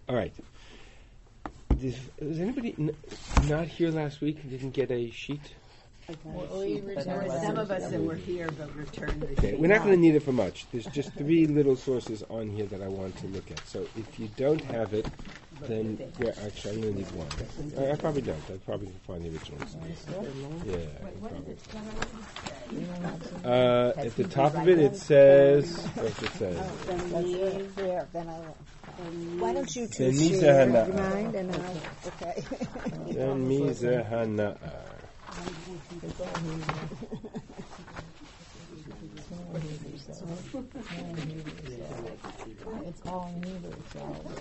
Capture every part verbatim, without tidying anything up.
All right. Did, was anybody n- not here last week and didn't get a sheet? Well, we There were some of us that were here but returned the Okay, sheet. we're not going to need it for much. There's just three little sources on here that I want to look at. So if you don't have it, then we're actually I'm going to need one. I, I probably don't. I probably can find the originals. Yeah. I uh, at the top of it, it says. What's it say? Here, then I'll. Why don't you two Then Misa share Hana'a. your mind and I'll, okay. Then Misa Hana'a. It's all in Hebrew, so.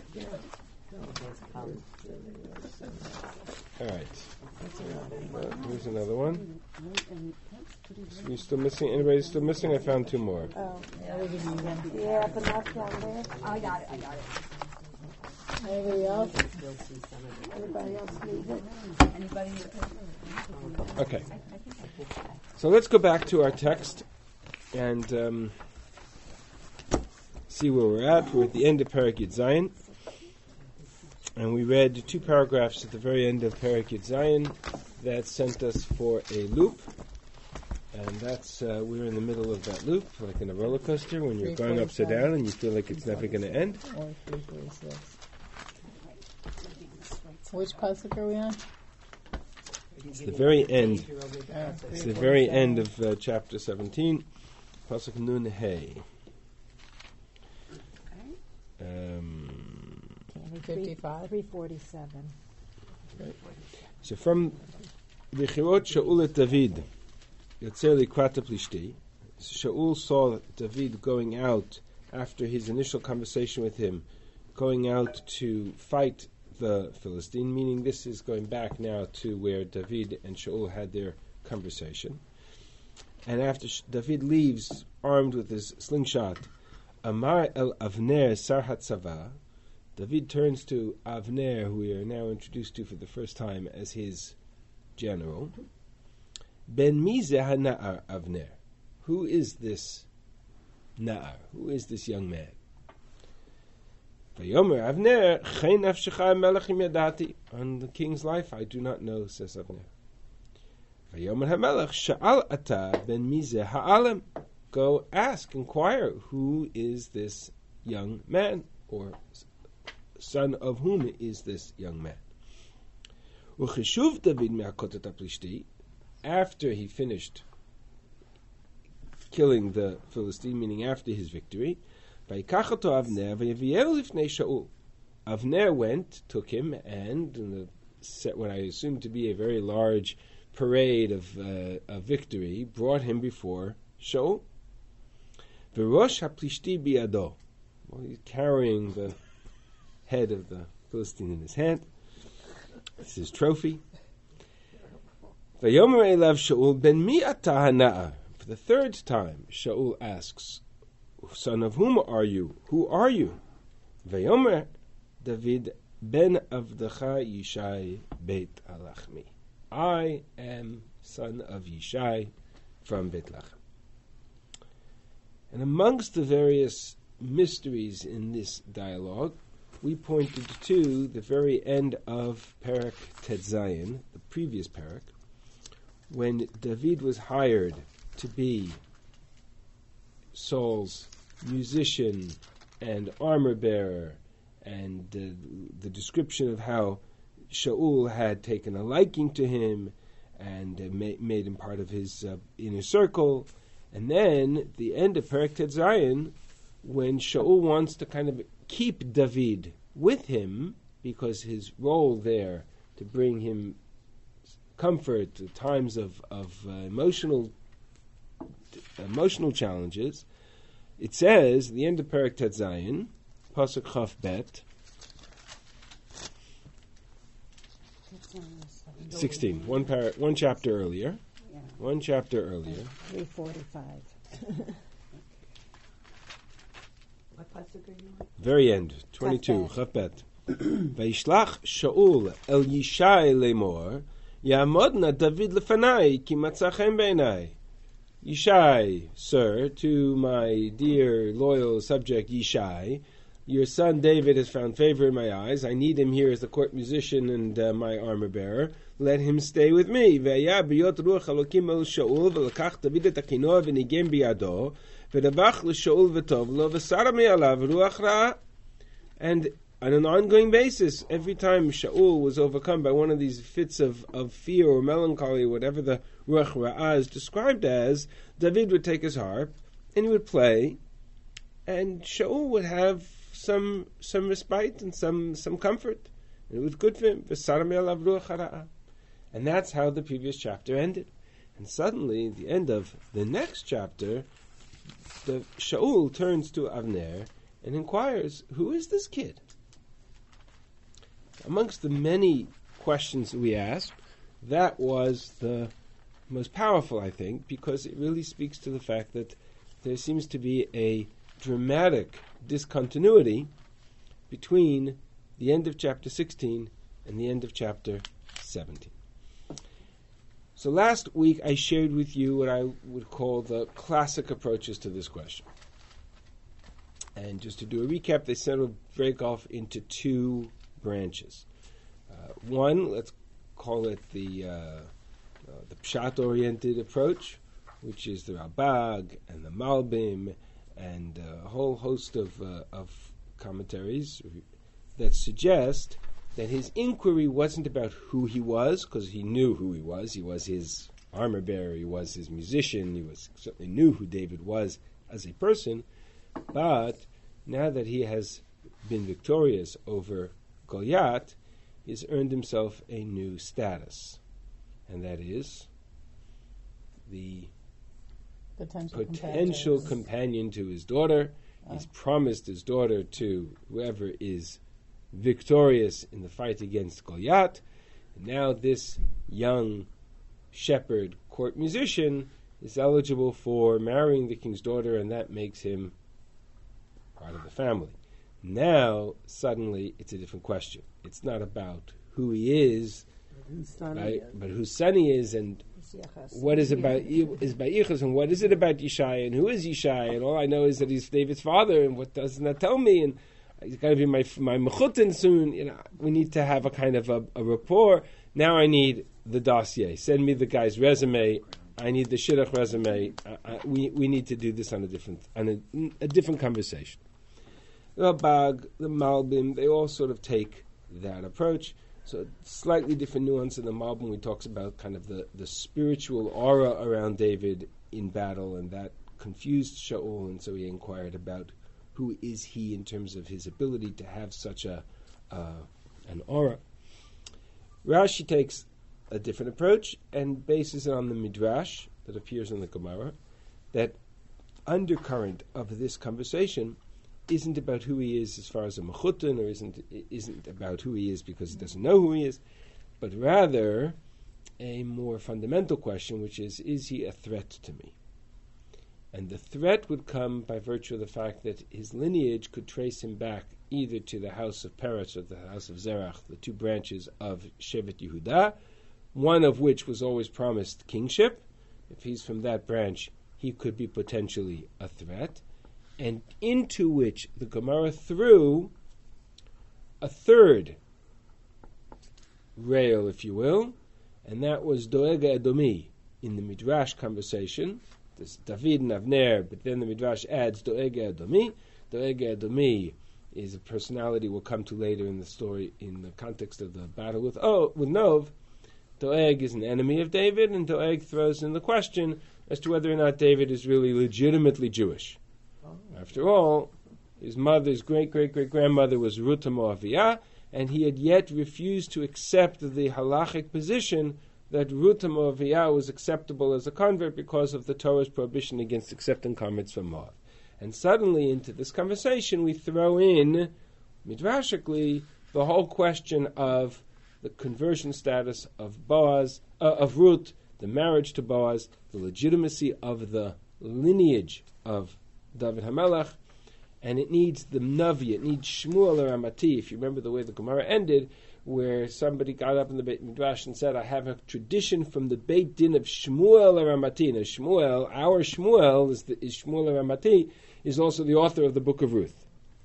All right. Uh, here's another one. So we still missing? Anybody still missing? I found two more. Oh, yeah, but not down there. I got it, I got it. Anybody else? Anybody else need it? Anybody? Okay. So let's go back to our text and um, see where we're at. We're at the end of Perek Yud Zayin. And we read two paragraphs at the very end of Perek Yud Zayin that sent us for a loop. And that's, uh, we're in the middle of that loop, like in a roller coaster, when you're going upside down and you feel like it's never going to end. Which pasuk are we on? It's the very end. It's the very end of uh, chapter seventeen, pasuk Nun Hey. Um, fifty-five? three forty-seven. so from V'chirot Shaul et David, Yotzer Likrat Plishti, Shaul saw David going out after his initial conversation with him, going out to fight the Philistine, meaning this is going back now to where David and Shaul had their conversation. And after Sh- David leaves, armed with his slingshot, Amar el Avner Sar HaTzava, David turns to Avner, who we are now introduced to for the first time as his general. Ben Mizeh HaNa'ar Avner. Who is this Na'ar? Who is this young man? Vayomer Avner, Chen Nafshecha Melech Im Yadati. On the king's life, I do not know, says Avner. Vayomer HaMelech, Sha'al Ata Ben Mizeh Ha'alem. Go ask, inquire, who is this young man, or son of whom is this young man? Ucheshuv David me'akotat HaPlishti. After he finished killing the Philistine, meaning after his victory, Avner went, took him, and in the set what I assume to be a very large parade of, uh, of victory, brought him before Shaul. V'rosh haplishti biyado. Well, he's carrying the head of the Philistine in his hand. It's his trophy. Vayomer elav Shaul ben mi ata hana'ar. For the third time, Shaul asks, son of whom are you? Who are you? Vayomer David ben Avdecha Yishai Beit Alachmi. I am son of Yishai from Beit Lachem. And amongst the various mysteries in this dialogue, we pointed to the very end of Perek Tet Zayin, the previous Perek, when David was hired to be Saul's musician and armor bearer, and uh, the description of how Shaul had taken a liking to him and uh, ma- made him part of his uh, inner circle. And then the end of Perek Tet Zayin, when Shaul wants to kind of keep David with him because his role there to bring him comfort at times of, of uh, emotional emotional challenges. It says, the end of Perek Tet Zayin, Pasuk Chaf Bet, sixteen, one, par- one chapter earlier, Yeah. one chapter earlier. three forty-five. What pasuk are you on? Very end, twenty-two, Chaf Bet. Vayishlach Shaul el Yishai lemor, Ya'amodna David lefanai, ki matzachem beinai. Yishai, sir, to my dear loyal subject Yishai, your son David has found favor in my eyes. I need him here as the court musician and uh, my armor bearer. Let him stay with me. And on an ongoing basis, every time Shaul was overcome by one of these fits of, of fear or melancholy, or whatever the Ruach Ra'ah is described as, David would take his harp and he would play, and Shaul would have some some respite and some, some comfort. And it was good for him. And that's how the previous chapter ended. And suddenly, at the end of the next chapter, the Shaul turns to Avner and inquires, who is this kid? Amongst the many questions we asked, that was the most powerful, I think, because it really speaks to the fact that there seems to be a dramatic discontinuity between the end of chapter sixteen and the end of chapter seventeen. So last week I shared with you what I would call the classic approaches to this question. And just to do a recap, they sort of break off into two branches. Uh, one, let's call it the uh, uh, the Pshat-oriented approach, which is the Ralbag and the Malbim and a whole host of uh, of commentaries that suggest that his inquiry wasn't about who he was, because he knew who he was. He was his armor bearer, he was his musician, he was certainly knew who David was as a person, but now that he has been victorious over Goliath, he's earned himself a new status, and that is the Potential, potential companion to his daughter. Oh. He's promised his daughter to whoever is victorious in the fight against Goliath. And now this young shepherd court musician is eligible for marrying the king's daughter, and that makes him part of the family. Now, suddenly, it's a different question. It's not about who he is, right, but whose son he is, and what is about is by Ichus, and what is it about Yishai, and who is Yishai, and all I know is that he's David's father, and what doesn't that tell me, and he's going to be my my mechutin soon. You know, we need to have a kind of a, a rapport. Now I need the dossier. Send me the guy's resume. I need the shidduch resume. I, I, we we need to do this on a different on a, a different conversation. The Rabag, the Malbim, they all sort of take that approach. So slightly different nuance in the Malbim. We talks about kind of the, the spiritual aura around David in battle, and that confused Shaul, and so he inquired about who is he in terms of his ability to have such a uh, an aura. Rashi takes a different approach and bases it on the Midrash that appears in the Gemara, that undercurrent of this conversation isn't about who he is as far as a mechutin, or isn't isn't about who he is because he doesn't know who he is, but rather a more fundamental question, which is, is he a threat to me? And the threat would come by virtue of the fact that his lineage could trace him back either to the house of Peretz or the house of Zerach, the two branches of Shevet Yehudah, one of which was always promised kingship. If he's from that branch, he could be potentially a threat, and into which the Gemara threw a third rail, if you will, and that was Doega Edomi in the Midrash conversation. There's David and Avner, but then the Midrash adds Doega Edomi. Doega Edomi is a personality we'll come to later in the story in the context of the battle with oh, with Nov. Doeg is an enemy of David, and Doeg throws in the question as to whether or not David is really legitimately Jewish. After all, his mother's great-great-great-grandmother was Ruth Moaviyah, and he had yet refused to accept the halachic position that Ruth Moaviyah was acceptable as a convert because of the Torah's prohibition against accepting converts from Moab. And suddenly into this conversation we throw in, midrashically, the whole question of the conversion status of Boaz, uh, of Ruth, the marriage to Boaz, the legitimacy of the lineage of David HaMelech, and it needs the Navi, it needs Shmuel or Amati. If you remember the way the Gemara ended, where somebody got up in the Beit Midrash and said, I have a tradition from the Beit Din of Shmuel or Amati. Now Shmuel, our Shmuel, is, the, is Shmuel or Amati, is also the author of the Book of Ruth.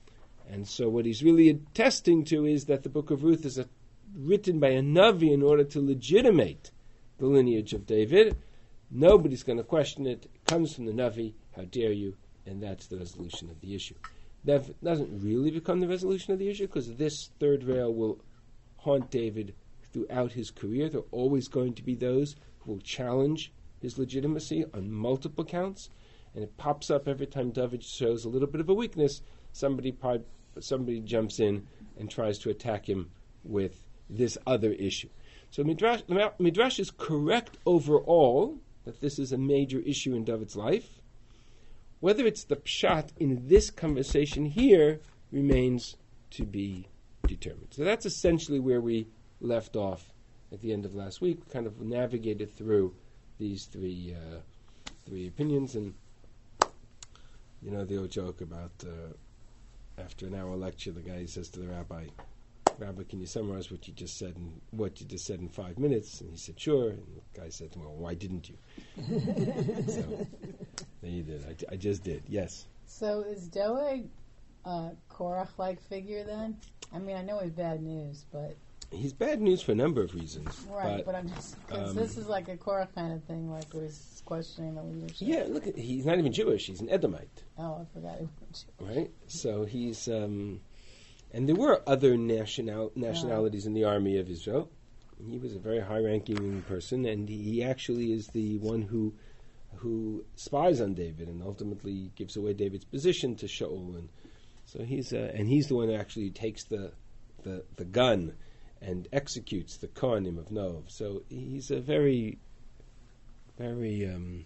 And so what he's really attesting to is that the book of Ruth is a, written by a Navi in order to legitimate the lineage of David. Nobody's going to question it. It comes from the Navi. How dare you? And that's the resolution of the issue. That doesn't really become the resolution of the issue because this third rail will haunt David throughout his career. There are always going to be those who will challenge his legitimacy on multiple counts. And it pops up every time David shows a little bit of a weakness. Somebody somebody jumps in and tries to attack him with this other issue. So Midrash, Midrash is correct overall that this is a major issue in David's life. Whether it's the pshat in this conversation here remains to be determined. So that's essentially where we left off at the end of last week. We kind of navigated through these three uh, three opinions, and you know the old joke about uh, after an hour lecture, the guy says to the rabbi, "Rabbi, can you summarize what you just said in what you just said in five minutes?" And he said, "Sure." And the guy said to him, "Well, why didn't you?" So then you did. I, I just did. Yes. So is Doeg a Korach-like figure then? I mean, I know he's bad news, but he's bad news for a number of reasons. Right, but, but I'm just because um, this is like a Korach kind of thing, like where he's questioning the leadership. Yeah, look, at, he's not even Jewish. He's an Edomite. Oh, I forgot he was Jewish. Right. So he's. Um, And there were other national nationalities in the army of Israel. He was a very high-ranking person, and he actually is the one who who spies on David and ultimately gives away David's position to Shaul. And so he's uh, and he's the one that actually takes the, the the gun and executes the Kohanim of Nov. So he's a very very um,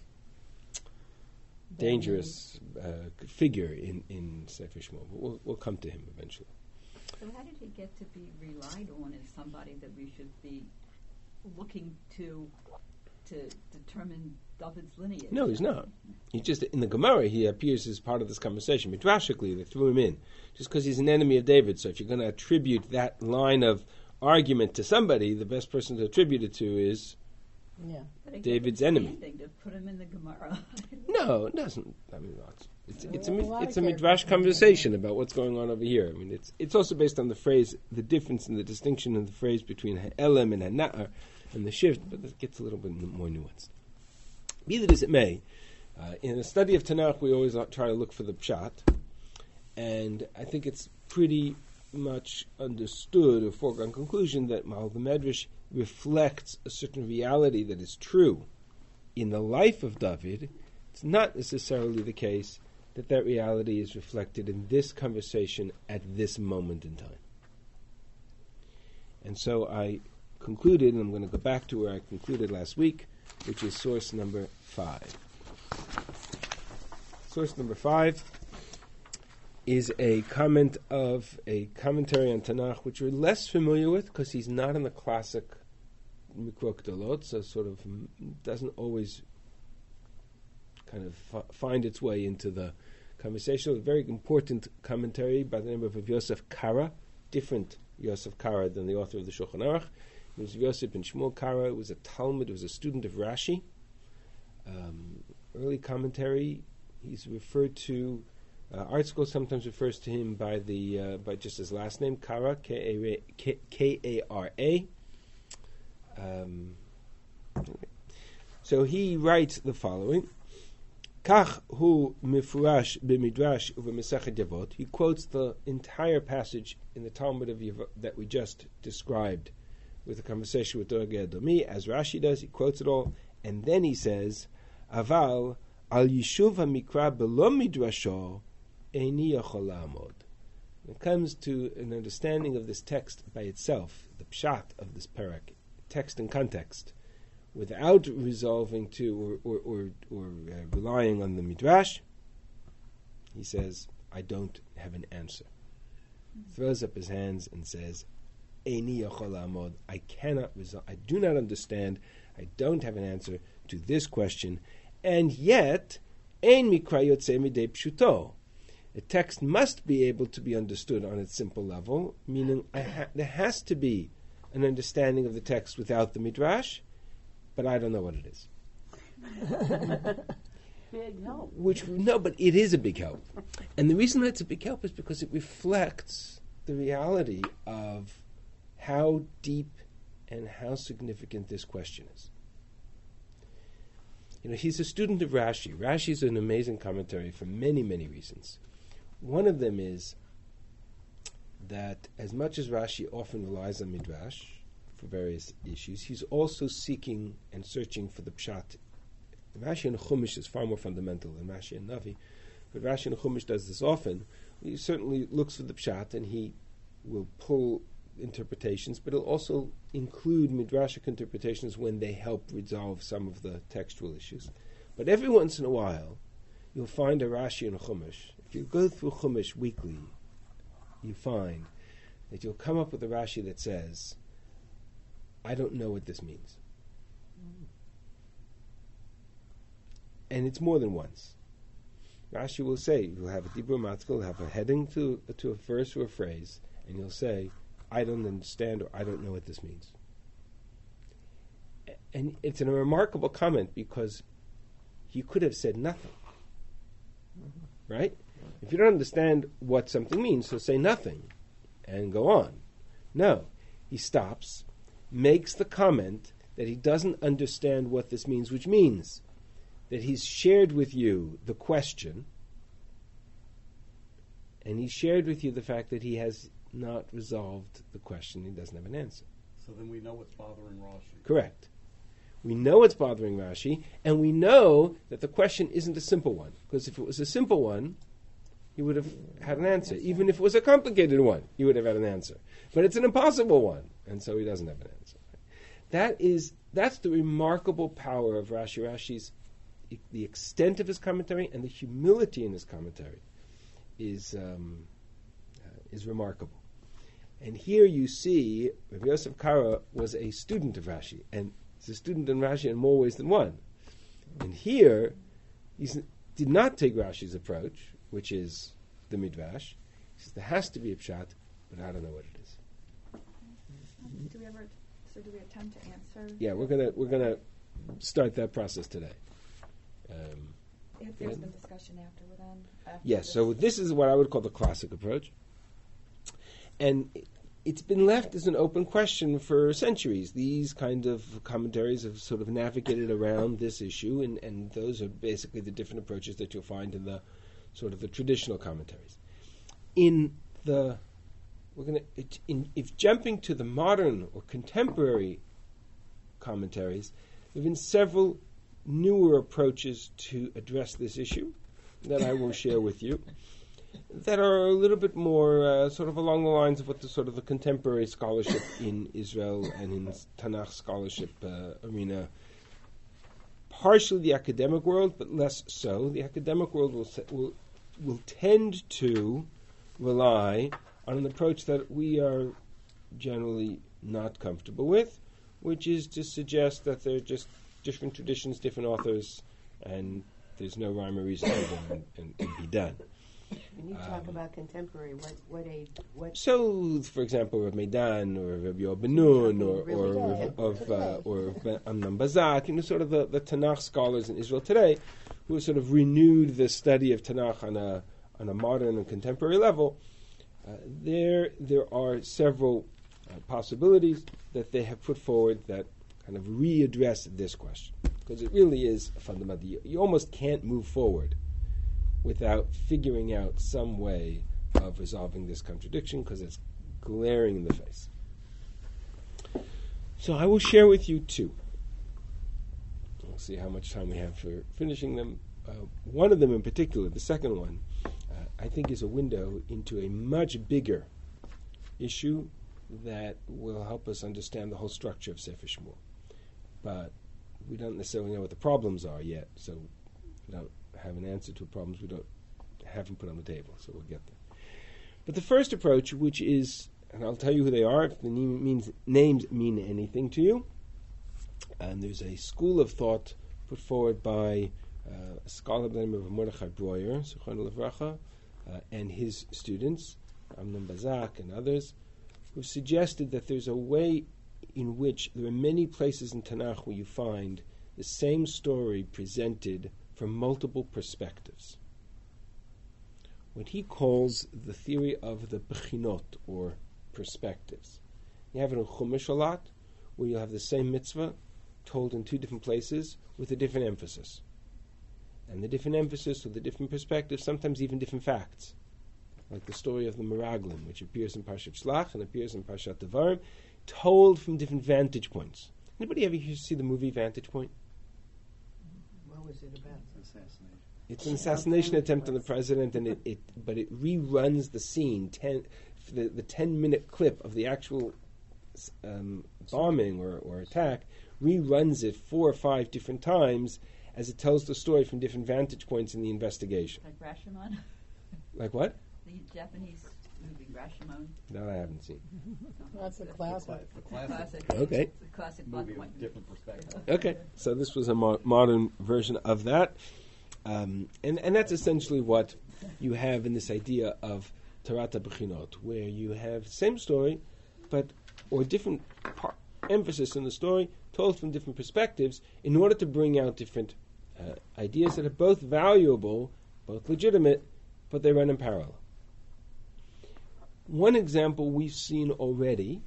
dangerous uh, figure in in Sefer Shmuel. But we'll we'll come to him eventually. So how did he get to be relied on as somebody that we should be looking to to determine David's lineage? No, he's not. He just in the Gemara he appears as part of this conversation. Midrashically, they threw him in just because he's an enemy of David. So if you're going to attribute that line of argument to somebody, the best person to attribute it to is Yeah. David's enemy. To put him in the Gemara. No, it doesn't. I mean, it's it's, it's a Well, a lot it's of a characters midrash in conversation about what's going on over here. I mean, it's it's also based on the phrase, the difference in the distinction in the phrase between ha'elam and ha'na'ar, and the shift, but it gets a little bit more nuanced. Be that as it may, uh, in a study of Tanakh, we always try to look for the pshat, and I think it's pretty much understood, a foregone conclusion, that while the Medrash reflects a certain reality that is true in the life of David, it's not necessarily the case that that reality is reflected in this conversation at this moment in time. And so I concluded, and I'm going to go back to where I concluded last week, which is source number five. Source number five is a comment of a commentary on Tanakh, which we're less familiar with because he's not in the classic Mikro Gdolot, so sort of doesn't always kind of f- find its way into the conversation. A very important commentary by the name of Yosef Kara, different Yosef Kara than the author of the Shulchan Aruch. It was Yosef ben Shmuel Kara. It was a Talmud. It was a student of Rashi. Um, early commentary. He's referred to. Uh, Art School sometimes refers to him by the uh, by just his last name, Kara, K A R A. Um, so he writes the following. Kach hu mifurash b'midrash u'b'mesachet Yavot. He quotes the entire passage in the Talmud of Yavot that we just described with the conversation with Doeg Edomi, as Rashi does. He quotes it all, and then he says, "Aval al yishuv hamikra b'lo midrasho eini yachol la'amod." When it comes to an understanding of this text by itself, the pshat of this parak, text and context, without resolving to or or, or, or uh, relying on the midrash, he says, "I don't have an answer." Mm-hmm. Throws up his hands and says, "Eini yachol la'amod." I cannot resolve. I do not understand. I don't have an answer to this question, and yet, ein mikra yotzei midei pshuto. A text must be able to be understood on its simple level, meaning I ha- there has to be an understanding of the text without the midrash, but I don't know what it is. big help. Which no, but it is a big help, and the reason that it's a big help is because it reflects the reality of how deep and how significant this question is. You know, he's a student of Rashi. Rashi is an amazing commentary for many, many reasons. One of them is that as much as Rashi often relies on Midrash for various issues, he's also seeking and searching for the Pshat. Rashi and Chumash is far more fundamental than Rashi and Navi, but Rashi and Chumash does this often. He certainly looks for the Pshat, and he will pull interpretations, but it'll also include Midrashic interpretations when they help resolve some of the textual issues. But every once in a while, you'll find a Rashi and a Chumash. If you go through Chumash weekly, you find that you'll come up with a Rashi that says, I don't know what this means. And it's more than once. Rashi will say, you'll have a Dibur Matkal, have a heading to, to a verse or a phrase, and you'll say, I don't understand or I don't know what this means. And it's a remarkable comment because he could have said nothing. Mm-hmm. Right? If you don't understand what something means, so say nothing and go on. No. He stops, makes the comment that he doesn't understand what this means, which means that he's shared with you the question, and he's shared with you the fact that he has not resolved the question. He doesn't have an answer. So then we know what's bothering Rashi. Correct. We know what's bothering Rashi, and we know that the question isn't a simple one, because if it was a simple one, he would have had an answer. Even if it was a complicated one, he would have had an answer. But it's an impossible one, and so he doesn't have an answer. That is, that's the remarkable power of Rashi. Rashi's, the extent of his commentary and the humility in his commentary is um, uh, is remarkable. And here you see, Rabbi Yosef Kara was a student of Rashi, and he's a student in Rashi in more ways than one. And here, he did not take Rashi's approach, which is the Midrash. He says there has to be a pshat, but I don't know what it is. Do we ever? So do we have time to answer? Yeah, we're gonna we're gonna start that process today. Um, If there's been discussion after, then. After yes, this. so this is what I would call the classic approach. And it's been left as an open question for centuries. These kind of commentaries have sort of navigated around this issue, and, and those are basically the different approaches that you'll find in the sort of the traditional commentaries. In the, we're going to, in if jumping to the modern or contemporary commentaries, there have been several newer approaches to address this issue that I will share with you, that are a little bit more uh, sort of along the lines of what the sort of the contemporary scholarship in Israel and in Tanakh scholarship uh, arena, partially the academic world, but less so. The academic world will will will tend to rely on an approach that we are generally not comfortable with, which is to suggest that they're just different traditions, different authors, and there's no rhyme or reason for them, and, and, and be done. When you talk um, about contemporary, what what age? What? So, for example, Rav Meidan or Rav Yoel Ben Nun or really or today. of uh, or Amnon Bazak, you know, sort of the, the Tanakh scholars in Israel today, who have sort of renewed the study of Tanakh on a on a modern and contemporary level. Uh, there there are several uh, possibilities that they have put forward that kind of readdress this question, because it really is fundamental. You, you almost can't move forward without figuring out some way of resolving this contradiction, because it's glaring in the face. So I will share with you two. We'll see how much time we have for finishing them. Uh, one of them in particular, the second one, uh, I think is a window into a much bigger issue that will help us understand the whole structure of Sefer Shmuel. But we don't necessarily know what the problems are yet, so we don't have an answer to problems we don't haven't put on the table, so we'll get there. But the first approach, which is, and I'll tell you who they are if the name means, names mean anything to you, and there's a school of thought put forward by uh, a scholar by the name of Mordechai Breuer, Zichrono Livracha, uh, and his students, Amnon Bazak and others, who suggested that there's a way in which there are many places in Tanakh where you find the same story presented from multiple perspectives. What he calls the theory of the bechinot, or perspectives. You have it in Chumash a lot, where you have the same mitzvah told in two different places with a different emphasis. And the different emphasis with the different perspectives, sometimes even different facts. Like the story of the Meraglim, which appears in Parshat Shlach and appears in Parshat Devarim, told from different vantage points. Anybody ever here see the movie Vantage Point? What was it about? Assassination. It's an assassination attempt on the president, and it, it but it reruns the scene, ten, the, the ten-minute clip of the actual um, bombing or, or attack, reruns it four or five different times as it tells the story from different vantage points in the investigation. Like Rashomon? Like what? The Japanese movie Rashomon. No, I haven't seen. That's a classic. The classic Classic. Okay. It's a classic black movie and white. of different perspective. Okay, so this was a mo- modern version of that. Um, and, and that's essentially what you have in this idea of Tarat HaBechinot, where you have same story, but or different par- emphasis in the story told from different perspectives in order to bring out different uh, ideas that are both valuable, both legitimate, but they run in parallel. One example we've seen already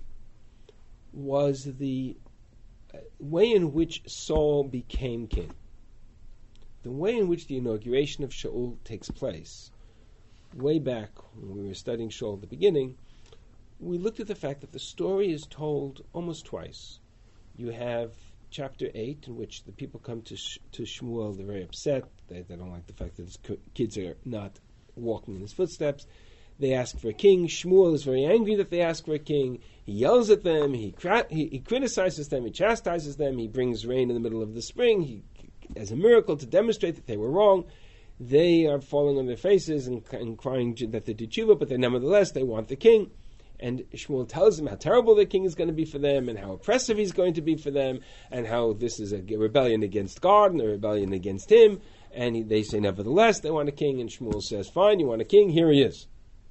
was the uh, way in which Saul became king. The way in which the inauguration of Shaul takes place. Way back when we were studying Shaul at the beginning, we looked at the fact that the story is told almost twice. You have chapter eight, in which the people come to Sh- to Shmuel. They're very upset. They, they don't like the fact that his co- kids are not walking in his footsteps. They ask for a king. Shmuel is very angry that they ask for a king. He yells at them. He, cra- he, he criticizes them. He chastises them. He brings rain in the middle of the spring. He, as a miracle to demonstrate that they were wrong. They are falling on their faces and, and crying that they did tshuva, but they nevertheless they want the king. And Shmuel tells them how terrible the king is going to be for them, and how oppressive he's going to be for them, and how this is a rebellion against God and a rebellion against him. And he, they say, nevertheless, they want a king. And Shmuel says, fine, you want a king? Here he is.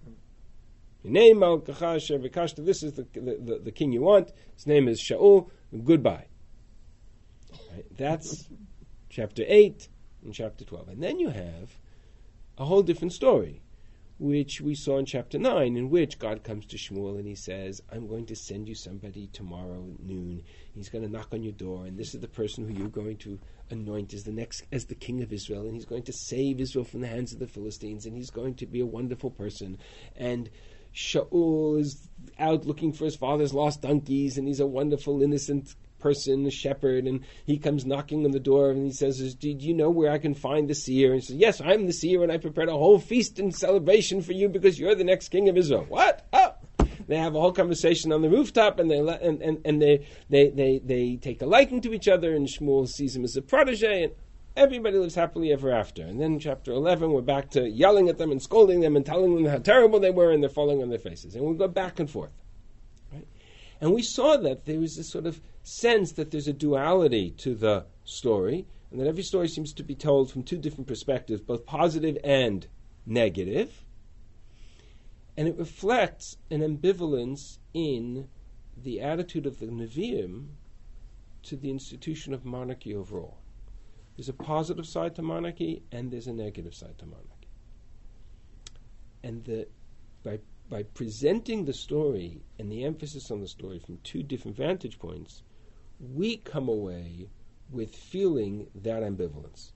Name This is the, the, the, the king you want. His name is Shaul. Goodbye. Right? That's chapter eight and chapter twelve. And then you have a whole different story, which we saw in chapter nine, in which God comes to Shmuel and he says, I'm going to send you somebody tomorrow at noon. He's going to knock on your door, and this is the person who you're going to anoint as the next, as the king of Israel, and he's going to save Israel from the hands of the Philistines, and he's going to be a wonderful person. And Shaul is out looking for his father's lost donkeys, and he's a wonderful, innocent person, a shepherd, and he comes knocking on the door and he says, do you know where I can find the seer? And he says, yes, I'm the seer, and I prepared a whole feast and celebration for you because you're the next king of Israel. What? Oh! They have a whole conversation on the rooftop, and they le- and, and, and they, they, they, they take a liking to each other, and Shmuel sees him as a protege, and everybody lives happily ever after. And then in chapter eleven, we're back to yelling at them and scolding them and telling them how terrible they were, and they're falling on their faces. And we go back and forth. Right? And we saw that there was this sort of sense that there's a duality to the story, and that every story seems to be told from two different perspectives, both positive and negative. And it reflects an ambivalence in the attitude of the Nevi'im to the institution of monarchy overall. There's a positive side to monarchy, and there's a negative side to monarchy. And the, by, by presenting the story and the emphasis on the story from two different vantage points, we come away with feeling that ambivalence.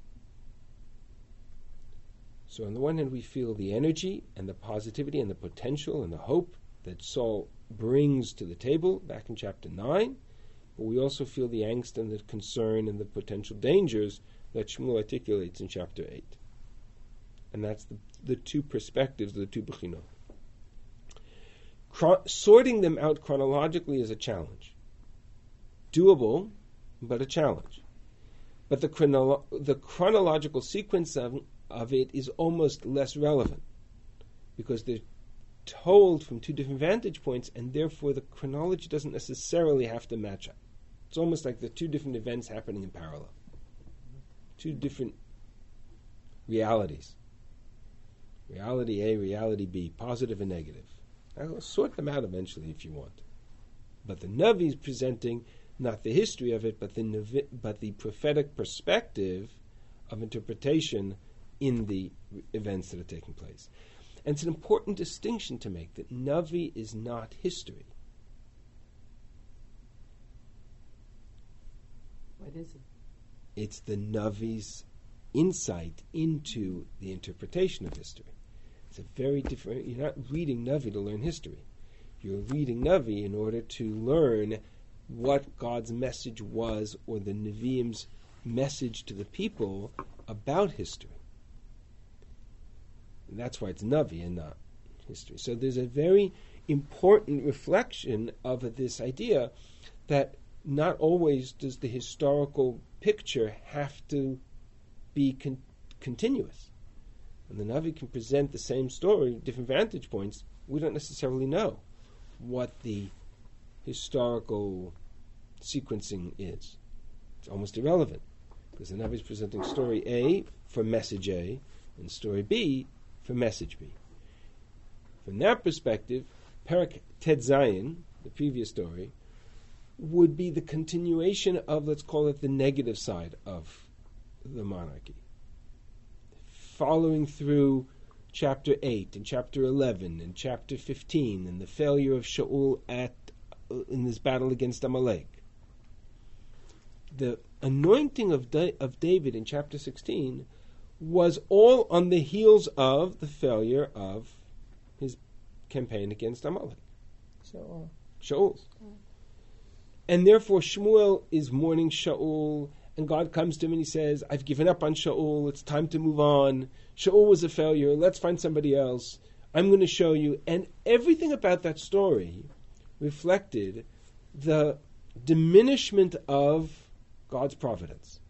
So on the one hand, we feel the energy and the positivity and the potential and the hope that Saul brings to the table back in chapter nine, but we also feel the angst and the concern and the potential dangers that Shmuel articulates in chapter eight. And that's the, the two perspectives, the two bechinot. Chro- sorting them out chronologically is a challenge. Doable, but a challenge. But the, chronolo- the chronological sequence of of it is almost less relevant because they're told from two different vantage points, and therefore the chronology doesn't necessarily have to match up. It's almost like the two different events happening in parallel. Two different realities. Reality A, reality B, positive and negative. I'll sort them out eventually if you want. But the Navi is presenting not the history of it, but the Navi, but the prophetic perspective of interpretation in the events that are taking place. And it's an important distinction to make that Navi is not history. What is it? It's the Navi's insight into the interpretation of history. It's a very different. You're not reading Navi to learn history. You're reading Navi in order to learn what God's message was, or the Nevi'im's message to the people about history. And that's why it's Navi and not history. So there's a very important reflection of this idea that not always does the historical picture have to be con- continuous. And the Navi can present the same story, different vantage points. We don't necessarily know what the historical sequencing is. It's almost irrelevant, because the Navi is presenting story A for message A and story B for message B. From that perspective, Perek Tet Zayin, the previous story, would be the continuation of, let's call it, the negative side of the monarchy. Following through chapter eight and chapter eleven and chapter fifteen and the failure of Shaul at uh, in this battle against Amalek. The anointing of, da- of David in chapter sixteen was all on the heels of the failure of his campaign against Amalek. So, Shaul's. And therefore Shmuel is mourning Shaul, and God comes to him and he says, I've given up on Shaul, it's time to move on. Shaul was a failure, let's find somebody else. I'm going to show you. And everything about that story reflected the diminishment of God's providence.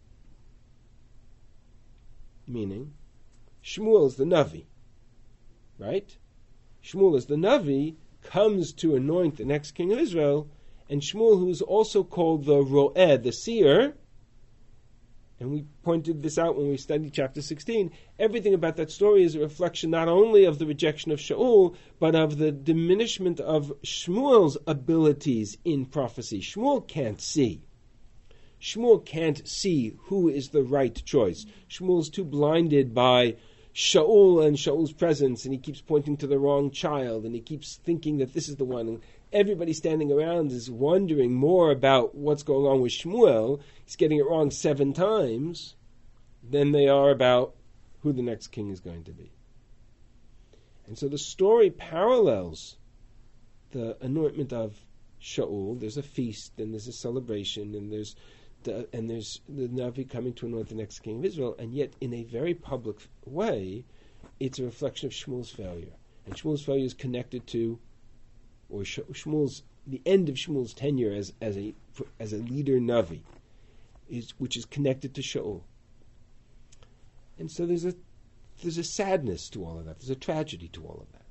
Meaning, Shmuel is the Navi, right? Shmuel is the Navi, comes to anoint the next king of Israel, and Shmuel, who is also called the Ro'eh, the seer, and we pointed this out when we studied chapter sixteen, everything about that story is a reflection not only of the rejection of Shaul, but of the diminishment of Shmuel's abilities in prophecy. Shmuel can't see. Shmuel can't see who is the right choice. Shmuel's too blinded by Shaul and Shaul's presence, and he keeps pointing to the wrong child, and he keeps thinking that this is the one. And everybody standing around is wondering more about what's going on with Shmuel. He's getting it wrong seven times than they are about who the next king is going to be. And so the story parallels the anointment of Shaul. There's a feast, and there's a celebration, and there's the, and there's the Navi coming to anoint the next king of Israel, and yet in a very public way, it's a reflection of Shmuel's failure. And Shmuel's failure is connected to, or Shmuel's, the end of Shmuel's tenure as as a as a leader Navi, is which is connected to Shaul. And so there's a there's a sadness to all of that. There's a tragedy to all of that.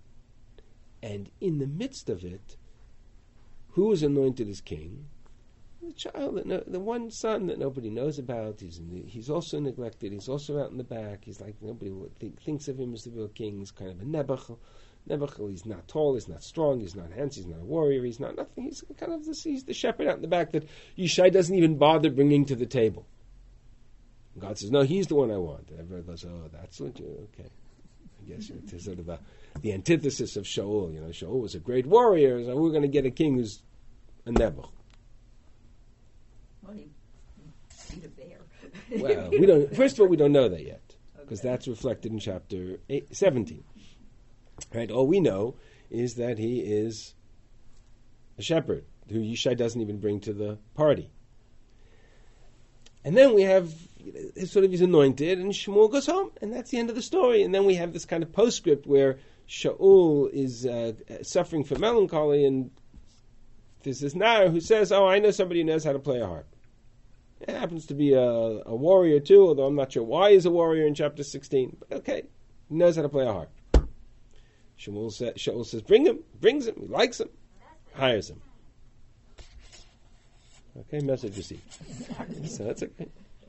And in the midst of it, who is anointed as king? The child, that no, the one son that nobody knows about. He's in the, he's also neglected. He's also out in the back. He's like nobody think, thinks of him as the real king. He's kind of a Nebuchadnezzar. Nebuchadnezzar, he's not tall, he's not strong, he's not handsome, he's not a warrior, he's not nothing. He's kind of this, he's the shepherd out in the back that Yishai doesn't even bother bringing to the table. And God says, no, he's the one I want. And everybody goes, oh, that's what you, okay. I guess it's sort of a, the antithesis of Shaul. You know, Shaul was a great warrior, so we're going to get a king who's a Nebuchadnezzar. Well, he beat a bear. Well, we don't, first of all, we don't know that yet, because okay. That's reflected in chapter eight, seventeen. Right? All we know is that he is a shepherd who Yishai doesn't even bring to the party. And then we have sort of he's anointed, and Shmuel goes home, and that's the end of the story. And then we have this kind of postscript where Shaul is uh, suffering from melancholy, and there's this Nar who says, "Oh, I know somebody who knows how to play a harp." It happens to be a, a warrior too, although I'm not sure why he's a warrior in chapter sixteen. But okay, he knows how to play a harp. Shaul says, Shaul says, bring him, brings him, he likes him, hires him. Okay, message received. So that's okay.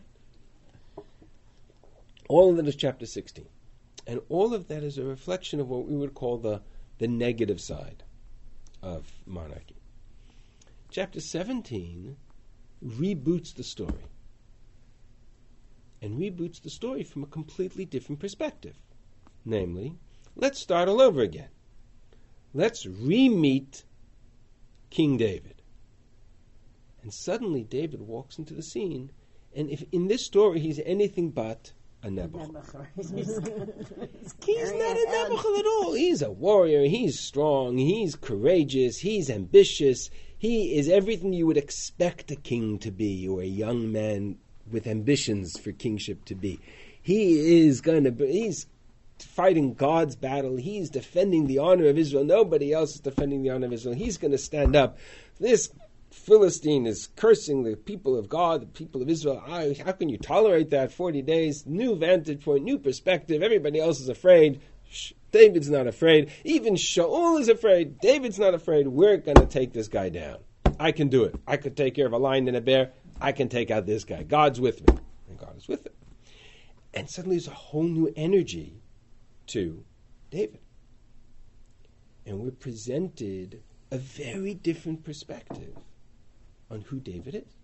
All of that is chapter sixteen. And all of that is a reflection of what we would call the, the negative side of monarchy. Chapter seventeen reboots the story. and reboots the story from a completely different perspective. Namely, let's start all over again. Let's re-meet King David. And suddenly David walks into the scene, and if in this story he's anything but a Nebuchadnezzar. He's not a Nebuchadnezzar at all. He's a warrior, he's strong, he's courageous, he's ambitious, he is everything you would expect a king to be, or a young man with ambitions for kingship to be. He is going to be, he's fighting God's battle, he's defending the honor of Israel, nobody else is defending the honor of Israel, he's going to stand up. This Philistine is cursing the people of God, the people of Israel. I, how can you tolerate that? forty days, new vantage point, new perspective. Everybody else is afraid. Sh- David's not afraid. Even Shaul is afraid. David's not afraid. We're going to take this guy down. I can do it. I could take care of a lion and a bear. I can take out this guy. God's with me. And God is with him. And suddenly there's a whole new energy to David. And we're presented a very different perspective on who David is.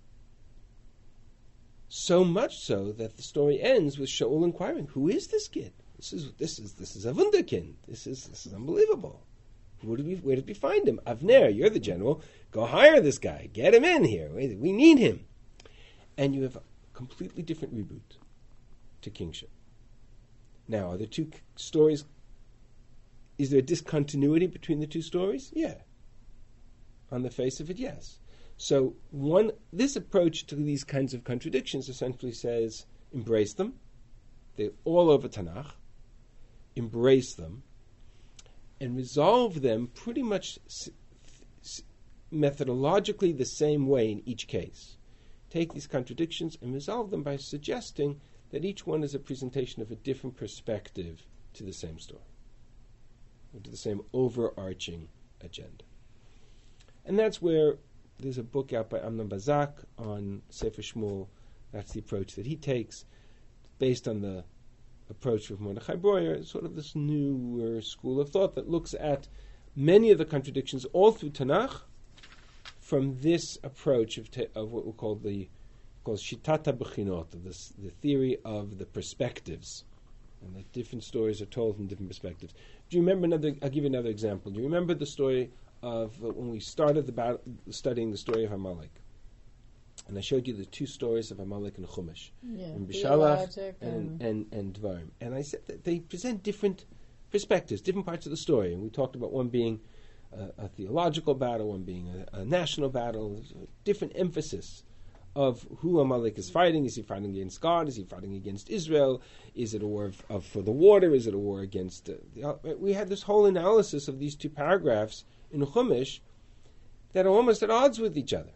So much so that the story ends with Shaul inquiring, "Who is this kid? This is this is this is a wunderkind. This is this is unbelievable. Where did we where did we find him? Avner, you're the general. Go hire this guy. Get him in here. We need him." And you have a completely different reboot to kingship. Now, are the two stories? Is there a discontinuity between the two stories? Yeah. On the face of it, yes. So one, this approach to these kinds of contradictions essentially says, embrace them. They're all over Tanakh. Embrace them. And resolve them pretty much s- s- methodologically the same way in each case. Take these contradictions and resolve them by suggesting that each one is a presentation of a different perspective to the same story, or to the same overarching agenda. And that's where there's a book out by Amnon Bazak on Sefer Shmuel. That's the approach that he takes, based on the approach of Mordechai Breuer, sort of this newer school of thought that looks at many of the contradictions all through Tanakh from this approach of, te- of what we call the called Shitata Bechinot, of this, the theory of the perspectives, and that different stories are told from different perspectives. Do you remember another? I'll give you another example. Do you remember the story of uh, when we started the battle, studying the story of Amalek? And I showed you the two stories of Amalek and Chumash, Yeah, and Bishalach theologic and, and- and, and Dvarim. And I said that they present different perspectives, different parts of the story. And we talked about one being a, a theological battle, one being a, a national battle, a different emphasis of who Amalek is fighting. Is he fighting against God? Is he fighting against Israel? Is it a war of, of for the water? Is it a war against... Uh, the, we had this whole analysis of these two paragraphs in Chumash that are almost at odds with each other.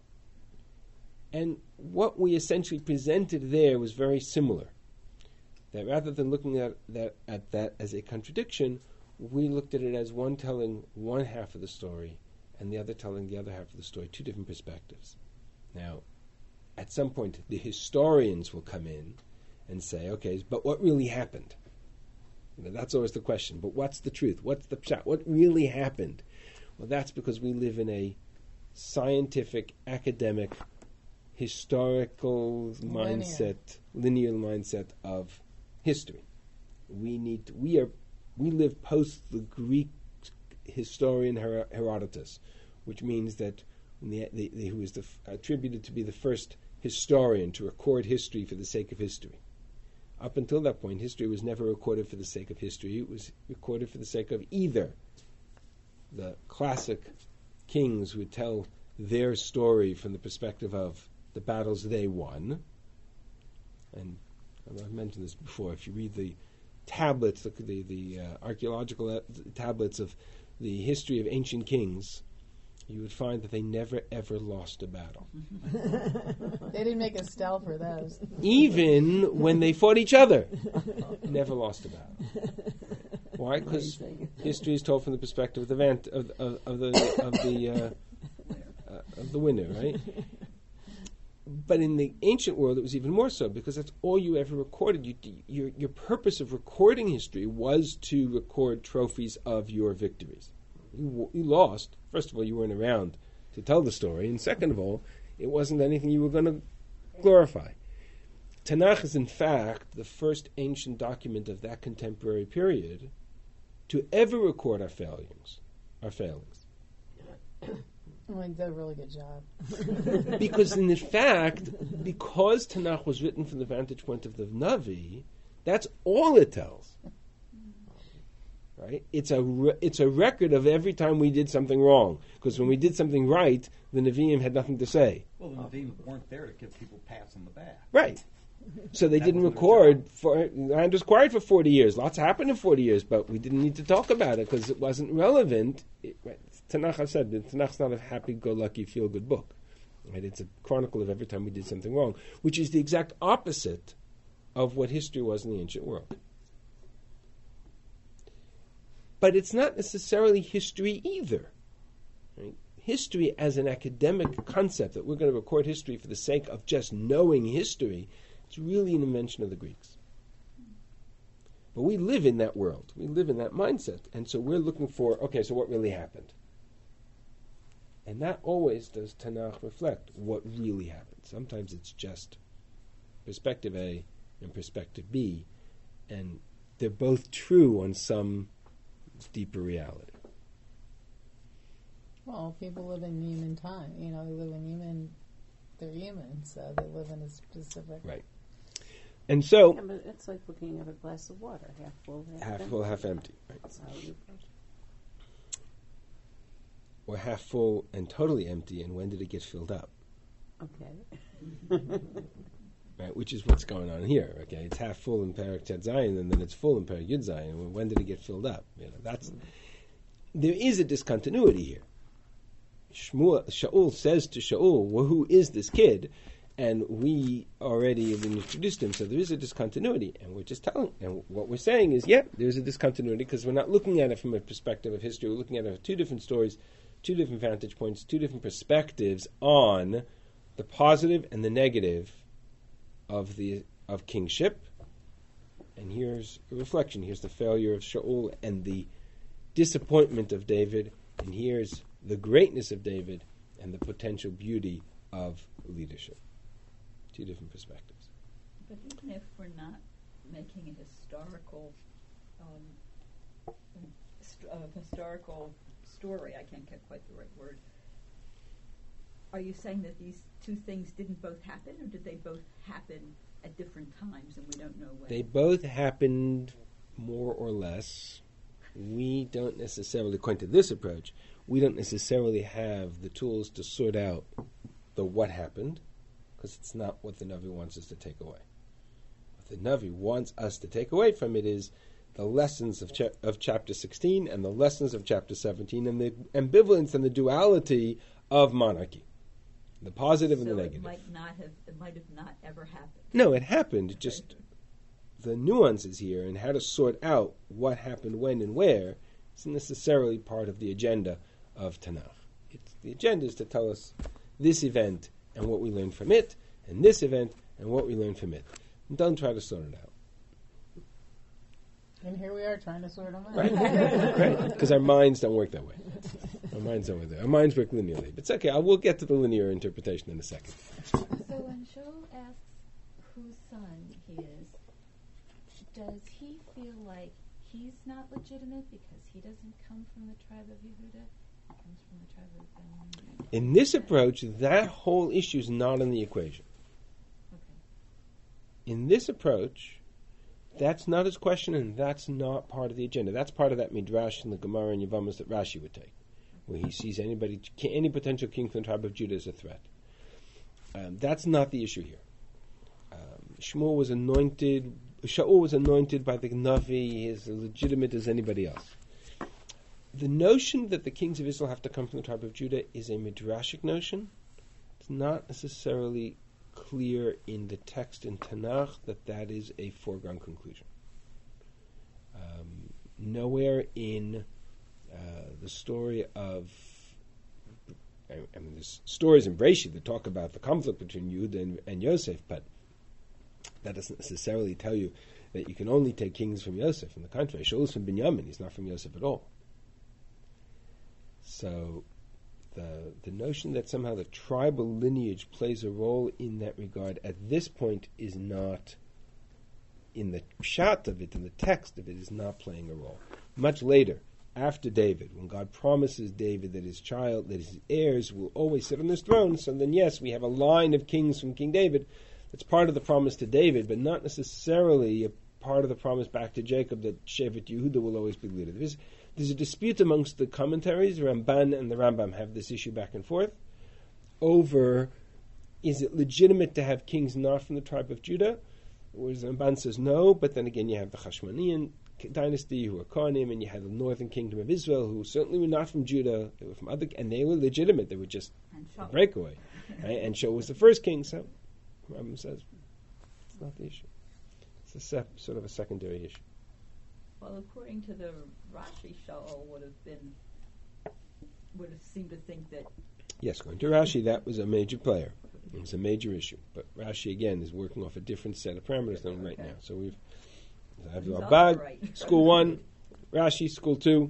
And what we essentially presented there was very similar. That rather than looking at that, at that as a contradiction, we looked at it as one telling one half of the story and the other telling the other half of the story, two different perspectives. Now, at some point, the historians will come in and say, okay, but what really happened? You know, that's always the question. But what's the truth? What's the pshat? What really happened? Well, that's because we live in a scientific, academic, historical Linear. mindset, linear mindset of history. We need to, we are we live post the Greek historian Her- Herodotus, which means that the, the, the, who is the, attributed to be the first historian to record history for the sake of history. Up until that point, history was never recorded for the sake of history. It was recorded for the sake of either the classic kings who would tell their story from the perspective of the battles they won. And I've mentioned this before. If you read the tablets, the, the, the uh, archaeological uh, tablets of the history of ancient kings, you would find that they never, ever lost a battle. They didn't make a stele for those. Even when they fought each other, never lost a battle. Why? Because history is told from the perspective of the vant- of, of, of the of the uh, uh, of the winner, right? But in the ancient world, it was even more so, because that's all you ever recorded. You, your your purpose of recording history was to record trophies of your victories. You, you lost. First of all, you weren't around to tell the story, and second of all, it wasn't anything you were going to glorify. Tanakh is in fact the first ancient document of that contemporary period to ever record our failings, our failings. Well, he did a really good job. Because in fact, because Tanakh was written from the vantage point of the Navi, that's all it tells. Right? It's a re- it's a record of every time we did something wrong. Because when we did something right, the Nevi'im had nothing to say. Well, the Nevi'im weren't there to give people pats on the back. Right. So they That didn't wasn't their record job. for land was quiet for forty years. Lots happened in forty years, but we didn't need to talk about it because it wasn't relevant. It, right, Tanakh, I said, Tanakh's not a happy-go-lucky, feel-good book. Right? It's a chronicle of every time we did something wrong, which is the exact opposite of what history was in the ancient world. But it's not necessarily history either. Right? History as an academic concept, that we're going to record history for the sake of just knowing history, it's really an invention of the Greeks. But we live in that world. We live in that mindset. And so we're looking for, okay, so what really happened? And not always does Tanakh reflect what really happened. Sometimes it's just perspective A and perspective B, and they're both true on some deeper reality. Well, people live in human time. You know, they live in human, they're human, so they live in a specific... Right. And so... Yeah, but it's like looking at a glass of water, half full, half, Half empty. full, half empty. Right. That's how you approach it. Or half full and totally empty, and when did it get filled up? Okay. Right, which is what's going on here. Okay, it's half full in Perek Tet Zayin, and then it's full in Perek Yud Zayin. Well, when did it get filled up? You know, that's there is a discontinuity here. Shmuel, Shaul says to Shaul, well, "Who is this kid?" And we already have introduced him, so there is a discontinuity, and we're just telling. And what we're saying is, yeah, there's a discontinuity because we're not looking at it from a perspective of history. We're looking at it from two different stories, two different vantage points, two different perspectives on the positive and the negative of the of kingship. And here's a reflection. Here's the failure of Shaul and the disappointment of David, and here's the greatness of David and the potential beauty of leadership. Two different perspectives. But even if we're not making a historical, um, st- uh, historical story, I can't get quite the right word. Are you saying that these two things didn't both happen, or did they both happen at different times and we don't know when? They both happened more or less. We don't necessarily, according to this approach, we don't necessarily have the tools to sort out the what happened, because it's not what the Navi wants us to take away. What the Navi wants us to take away from it is the lessons of, cha- of chapter sixteen and the lessons of chapter seventeen and the ambivalence and the duality of monarchy, the positive and so the it negative. might not have, it might have not ever happened. No, it happened. It just the nuances here and how to sort out what happened when and where isn't necessarily part of the agenda of Tanakh. It's, the agenda is to tell us this event and what we learned from it, and this event and what we learned from it. And don't try to sort it out. And here we are trying to sort them out. Right? Right. Because our minds don't work that way. Our minds don't work that way. Our minds work linearly. But it's okay. I will get to the linear interpretation in a second. So when Shaul asks whose son he is, does he feel like he's not legitimate because he doesn't come from the tribe of Yehuda? He comes from the tribe of Benjamin. In this approach, that whole issue is not in the equation. Okay. In this approach, that's not his question, and that's not part of the agenda. That's part of that midrash in the Gemara and Yevamos that Rashi would take, where he sees anybody, any potential king from the tribe of Judah as a threat. Um, that's not the issue here. Um, Shmuel was anointed. Shaul was anointed by the Navi. He is as legitimate as anybody else. The notion that the kings of Israel have to come from the tribe of Judah is a midrashic notion. It's not necessarily clear in the text in Tanakh that that is a foregone conclusion. Um, nowhere in uh, the story of, I, I mean, there's stories in Breshit that talk about the conflict between Yehuda and, and Yosef, but that doesn't necessarily tell you that you can only take kings from Yosef. On the contrary, Shaul is from Binyamin. He's not from Yosef at all. So the the notion that somehow the tribal lineage plays a role in that regard at this point is not, in the pshat of it, in the text of it, is not playing a role. Much later, after David, when God promises David that his child, that his heirs will always sit on his throne, so then yes, we have a line of kings from King David. That's part of the promise to David, but not necessarily a part of the promise back to Jacob that Shevet Yehuda will always be leader. There's, there's a dispute amongst the commentaries. Ramban and the Rambam have this issue back and forth over, is it legitimate to have kings not from the tribe of Judah? Whereas Ramban says no, but then again you have the Hashmonean dynasty who are Kohanim, and you had the northern kingdom of Israel who certainly were not from Judah, they were from other, and they were legitimate, they were just a breakaway. Right? And Shaul was the first king, so Rambam says it's not the issue. It's a sep- sort of a secondary issue. Well, according to the Rashi, Shaul would have been, would have seemed to think that. Yes, according to Rashi, that was a major player. It was a major issue. But Rashi, again, is working off a different set of parameters than right now. So we've I have Rambam, right. School one, Rashi, school two,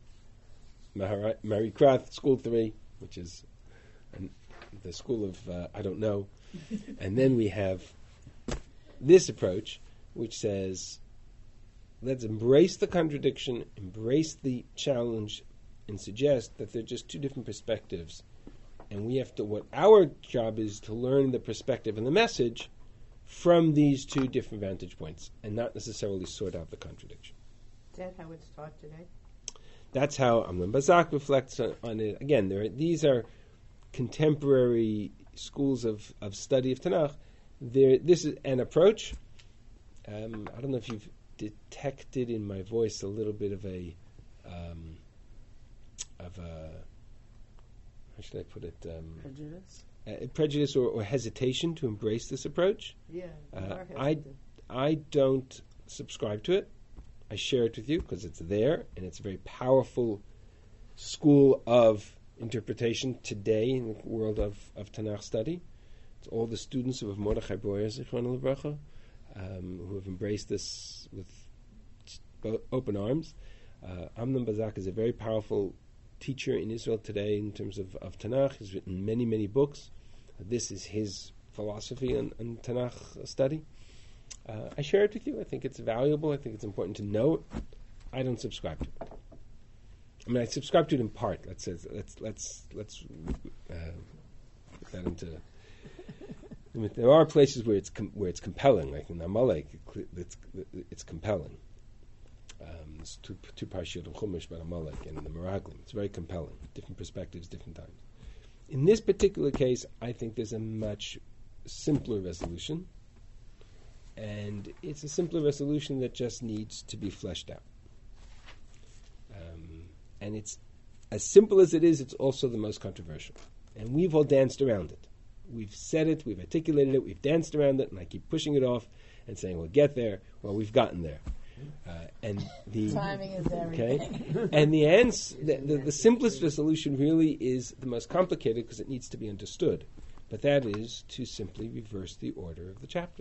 Mary Krath, school three, which is an, the school of uh, I don't know. And then we have this approach, which says, let's embrace the contradiction, embrace the challenge, and suggest that they're just two different perspectives. And we have to, what our job is to learn the perspective and the message from these two different vantage points, and not necessarily sort out the contradiction. Is that how it's taught today? That's how Amnon Bazak reflects on, on it. Again, there are, these are contemporary schools of, of study of Tanakh. There, this is an approach. Um, I don't know if you've detected in my voice a little bit of a um, of a how should I put it? Um, Prejudice? Uh, prejudice or, or hesitation to embrace this approach. Yeah. Uh, I, I don't subscribe to it. I share it with you because it's there, and it's a very powerful school of interpretation today in the world of, of Tanakh study. It's all the students of Mordechai Breuer, Zichrono Livracha, um, who have embraced this with open arms. Uh, Amnon Bazak is a very powerful teacher in Israel today in terms of, of Tanakh. He's written many, many books. This is his philosophy on, on Tanakh study. Uh, I share it with you. I think it's valuable. I think it's important to know. I don't subscribe to it. I mean, I subscribe to it in part. Let's say, let's let's let's uh, put that into. I mean, there are places where it's com- where it's compelling, like in Amalek, it's it's compelling. Um, there's two two parashiyot of Chumash about Amalek and the Meraglim. It's very compelling. Different perspectives, different times. In this particular case, I think there's a much simpler resolution, and it's a simpler resolution that just needs to be fleshed out. Um, and it's as simple as it is, it's also the most controversial. And we've all danced around it. We've said it, we've articulated it, we've danced around it, and I keep pushing it off and saying, we'll get there. Well, we've gotten there. Uh, and the timing is everything. Okay? And the answer, the, the, the simplest resolution really is the most complicated because it needs to be understood. But that is to simply reverse the order of the chapters.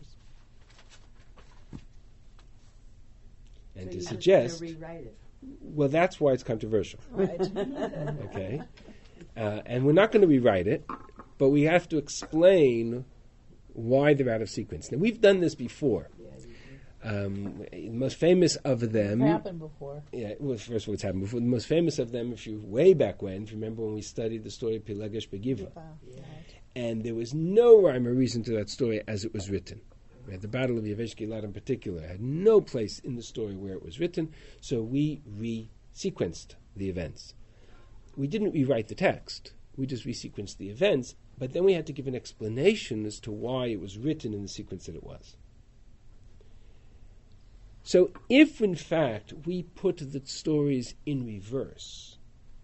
And so to you're suggest... just gonna rewrite it. Well, that's why it's controversial. Right. Okay? Uh, and we're not going to rewrite it, but we have to explain why they're out of sequence. Now, we've done this before. Um, the most famous of them... It's happened before. Yeah, well, first of all, it's happened before. The most famous of them, if you way back when, if you remember when we studied the story of Pelegesh Begiva, Yeah. and there was no rhyme or reason to that story as it was written. We had the Battle of Yavesh Gilad in particular. It had no place in the story where it was written, so we re-sequenced the events. We didn't rewrite the text. We just re-sequenced the events, but then we had to give an explanation as to why it was written in the sequence that it was. So if, in fact, we put the stories in reverse,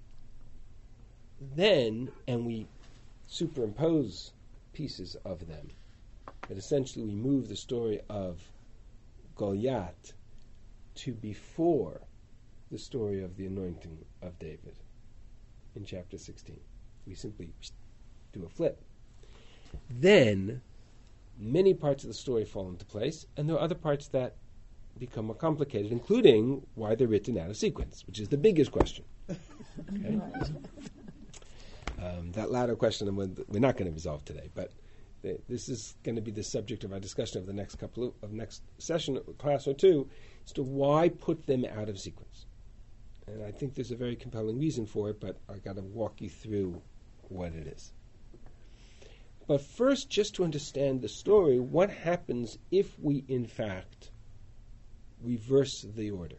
then, and we superimpose pieces of them, but essentially we move the story of Goliath to before the story of the anointing of David in chapter sixteen. We simply do a flip. Then, many parts of the story fall into place, and there are other parts that become more complicated, including why they're written out of sequence, which is the biggest question. Okay? Uh, that latter question I'm with- we're not going to resolve today, but th- this is going to be the subject of our discussion of the next couple of, of next session, class or two, as to why put them out of sequence. And I think there's a very compelling reason for it, but I got to walk you through what it is. But first, just to understand the story, what happens if we, in fact, reverse the order?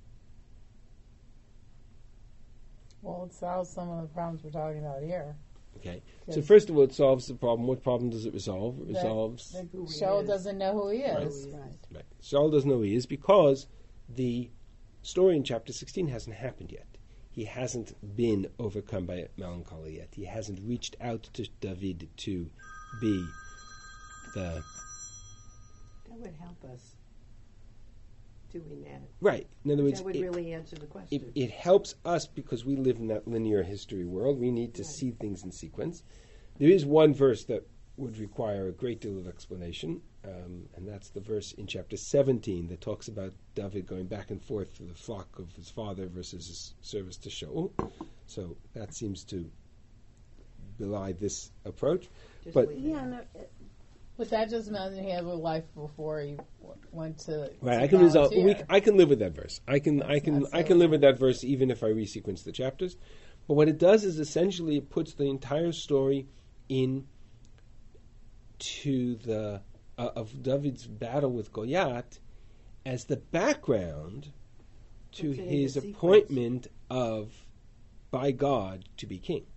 Well, it solves some of the problems we're talking about here. Okay. So Yes. first of all, it solves the problem. What problem does it resolve? It That resolves. The Who he show is. doesn't know who he Right. is. Right. Right. Shaul doesn't know who he is because the story in chapter sixteen hasn't happened yet. He hasn't been overcome by melancholy yet. He hasn't reached out to David to be the That would help us doing that. right. In other words, That would it, really answer the it, question. it helps us because we live in that linear history world. We need to Right. see things in sequence. There is one verse that would require a great deal of explanation, um, and that's the verse in chapter seventeen that talks about David going back and forth to the flock of his father versus his service to Shaul. So that seems to belie this approach. Just but- leave it Yeah, out. no, it- But that just imagine he had a life before he w- went to Right, to I can resolve. We, volunteer. I can live with that verse. I can, I can, not I so can live with that verse even if I resequence the chapters. But what it does is essentially it puts the entire story in to the uh, of David's battle with Goliath as the background to Puts it into his sequence. appointment of by God to be king.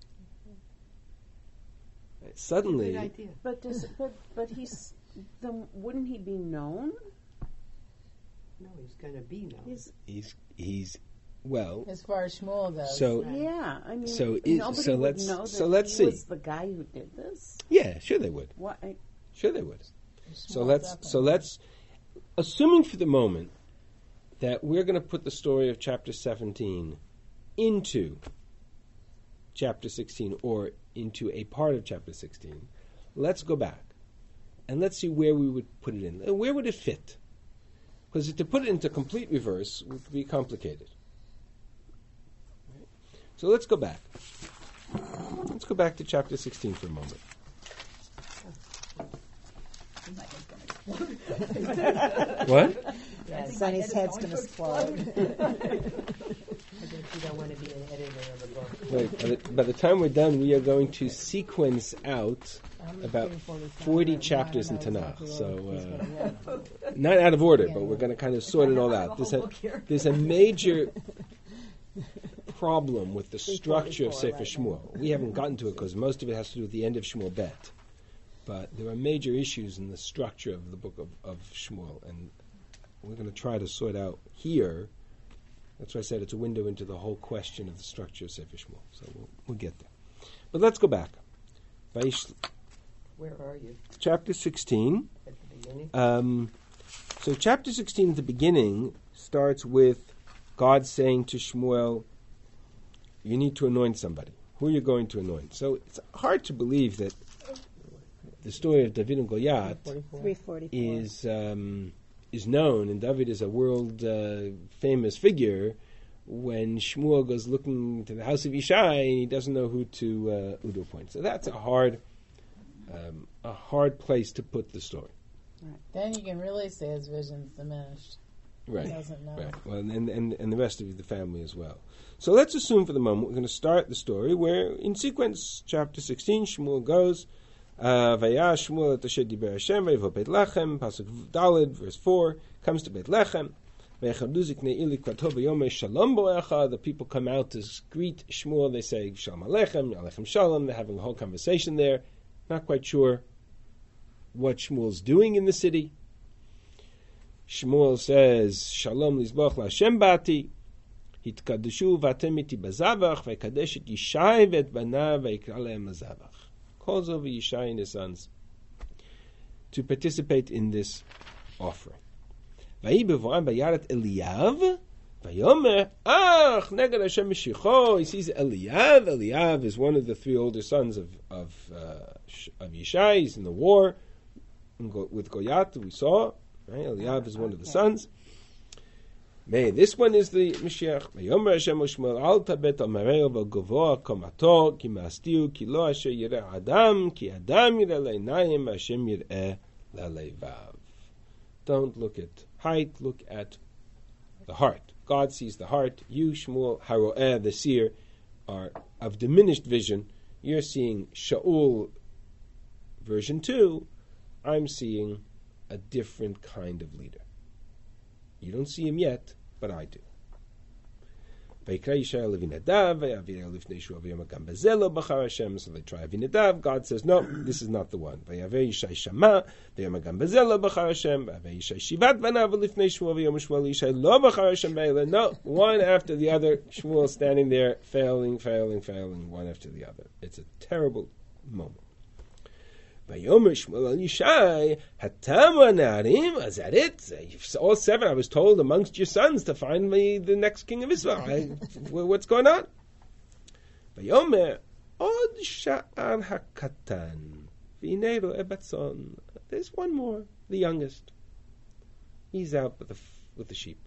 Right, Suddenly, Good idea. but does but but he's then wouldn't he be known? No, he's going to be known. He's he's he's well. As far as Shmuel goes. So Right. yeah. I mean, So is- nobody so would let's- know that so let's he see. was the guy who did this. Yeah, sure they would. What? I, Sure they would. So Shmuel let's so definitely. let's assuming for the moment that we're going to put the story of chapter seventeen into chapter sixteen or into a part of chapter sixteen. Let's go back and let's see where we would put it in. And where would it fit? Because to put it into complete reverse would be complicated. Right? So let's go back. Let's go back to chapter sixteen for a moment. What? yeah, think Sonny's my head's head going is to going to explode. I bet you don't want to be an editor of a book. Wait, by the, by the time we're done, we are going to sequence out about forty chapters in Tanakh. So, uh, not out of order, but we're going to kind of sort it all out. There's a, there's a major problem with the structure of Sefer Shmuel. We haven't gotten to it because most of it has to do with the end of Shmuel Bet. But there are major issues in the structure of the book of, of Shmuel, and we're going to try to sort out here. That's why I said it's a window into the whole question of the structure of Sefer Shmuel. So we'll, we'll get there. But let's go back. Vaish, Where are you? chapter sixteen. At the beginning? Um, so chapter sixteen at the beginning starts with God saying to Shmuel, you need to anoint somebody. Who are you going to anoint? So it's hard to believe that the story of David and Goliath three forty-four. is um, is known, and David is a world uh, famous figure. When Shmuel goes looking to the house of Yishai, and he doesn't know who to uh, who to appoint. So that's a hard um, a hard place to put the story. Then you can really say his vision's diminished. Right. He doesn't know. Right. Well, and, and and the rest of the family as well. So let's assume for the moment we're going to start the story where, in sequence, chapter sixteen, Shmuel goes. Vaya Shmuel et Asher diber Hashem vayvo Beit Lechem, pasuk Daled, verse four, comes to Beit Lechem. The people come out to greet Shmuel. They say Shalom Aleichem, Aleichem Shalom. They're having a whole conversation there. Not quite sure what Shmuel's doing in the city. Shmuel says Shalom Lizboch LaHashem Bati. Hitkadeshu vatem iti bazavach vaykadesh et Yishai vet banav vayikra lehem lazavach. Calls over Yishai and his sons to participate in this offering. Vayi bevoram bayaret Eliav vayomer ach neged Hashem mishicho. He sees Eliav. Eliav is one of the three older sons of of uh, of Yishai. He's in the war with Goliath. We saw right. Eliav is one of the sons. May this one is the Mashiach. Vayomer Hashem Shmuel al tabet al mareo v'govoa komato ki mastiu ki lo asher yireh adam ki adam yireh leinayim Hashem yireh lalevav. Don't look at height, look at the heart. God sees the heart. You, Shmuel Haroeh, the seer, are of diminished vision. You're seeing Shaul version two. I'm seeing a different kind of leader. You don't see him yet, but I do. So they try Avinadav. God says, no, this is not the one. No, one after the other. Shmuel standing there, failing, failing, failing, one after the other. It's a terrible moment. Vayomer Shmuel al Yishai, Hatama Narim, is that it? All seven, I was told amongst your sons to find me the next king of Israel. I, what's going on? Vayomer, Od Sha'ar HaKatan, V'inero Ebatzon. There's one more, the youngest. He's out with the, with the sheep.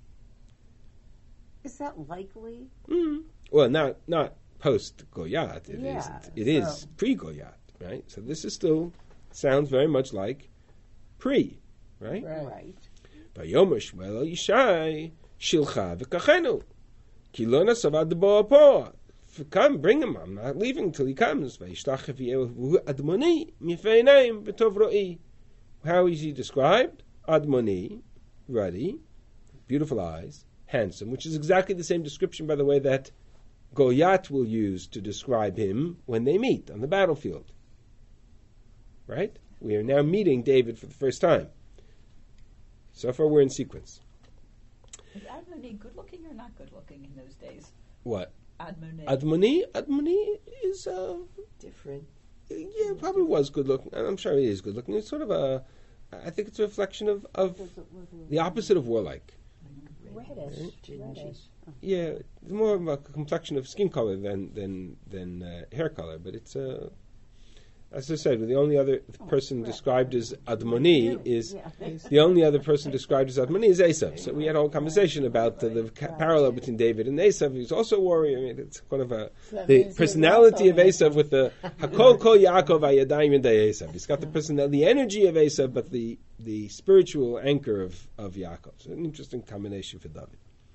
Is that likely? Mm. Well, not, not post-Goyat. It Yeah, isn't. It is so- pre-Goyat. Right, so this is still sounds very much like pre, right? Right. Vayomer Shmuel al Yishai shilcha v'kachenu ki lo nasavad bo apo. Come, bring him. I'm not leaving till he comes. Vayishlach v'yehu admoni mifei einayim v'tov ro'i. How is he described? Admoni, ruddy, beautiful eyes, handsome, which is exactly the same description, by the way, that Goyat will use to describe him when they meet on the battlefield. Right? We are now meeting David for the first time. So far we're in sequence. Is Admoni good looking or not good looking in those days? What? Admoni. Admoni? Admoni is, uh, Different. yeah, probably was good looking. I'm sure he is good looking. It's sort of a, I think it's a reflection of, of the opposite of warlike. Reddish. Gingy. Reddish. Yeah, it's more of a complexion of skin color than than than uh, hair color. But it's uh, as I said, the only other person described as Admoni is Yeah. the only other person described as Admoni is Esav. So we had a whole conversation about the, the ca- parallel between David and Esav. He's also a warrior. I mean, it's kind of a So that the means he was personality of also Esav with the Hakol Kol Yaakov Ayadayim Yedei Esav. He's got the personality, the energy of Esav, but the the spiritual anchor of of Yaakov. So an interesting combination for David.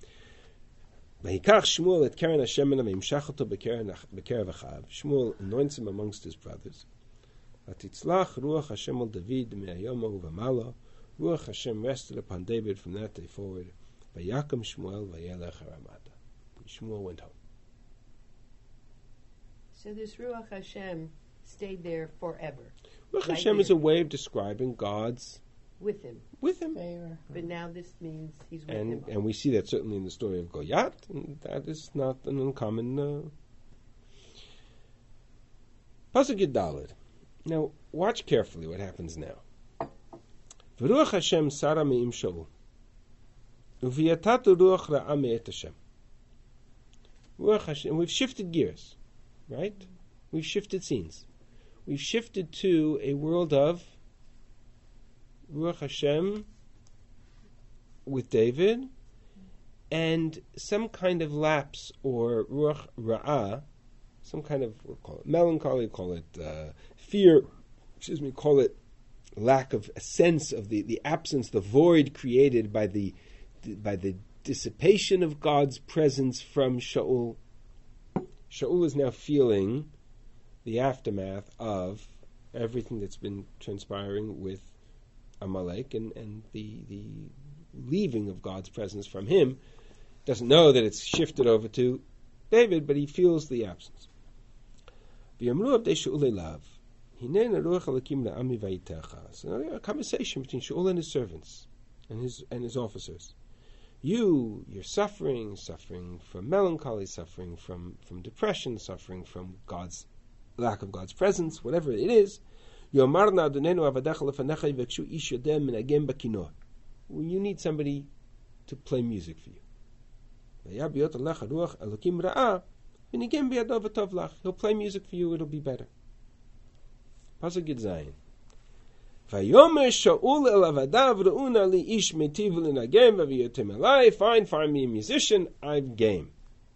Shmuel at Keren Hashem and Imshachato B'Keren Achav. Shmuel anoints him amongst his brothers. Atitzlach Ruach Hashem al David me'ayoma uvamala. Ruach Hashem rested upon David from that day forward. Vayakam Shmuel vayelech haramada. Shmuel went home. So this Ruach Hashem stayed there forever Ruach Right Hashem here. is a way of describing God's with him. with him. favor. But now this means he's with And him. and we see that certainly in the story of Goyat, and that is not an uncommon uh, Pasuk Yud Daled. Now watch carefully what happens now. V'ruach Hashem sara me'im Shaul, u'v'yatatu ruach ra'a me'et Hashem. Ruach Hashem. We've shifted gears, right? We've shifted scenes. We've shifted to a world of Ruach Hashem with David, and some kind of lapse or Ruach Ra'ah, some kind of, we'll call it melancholy, call it uh, fear, excuse me, call it lack of a sense of the, the absence, the void created by the by the dissipation of God's presence from Shaul. Shaul is now feeling the aftermath of everything that's been transpiring with Amalek and, and the the leaving of God's presence from him. Doesn't know that it's shifted over to David, but he feels the absence. So now a conversation between Shaul and his servants and his and his officers. You, you're suffering, suffering from melancholy, suffering from, from depression, suffering from God's lack of God's presence, whatever it is. You need somebody to play music for you. He'll play music for you, it'll be better. Pasuk Yud Zayin. Vayomer Shaul el avadav re'una li ish metiv l'nagem v'viyotem elai. Fine, find me a musician. I've game.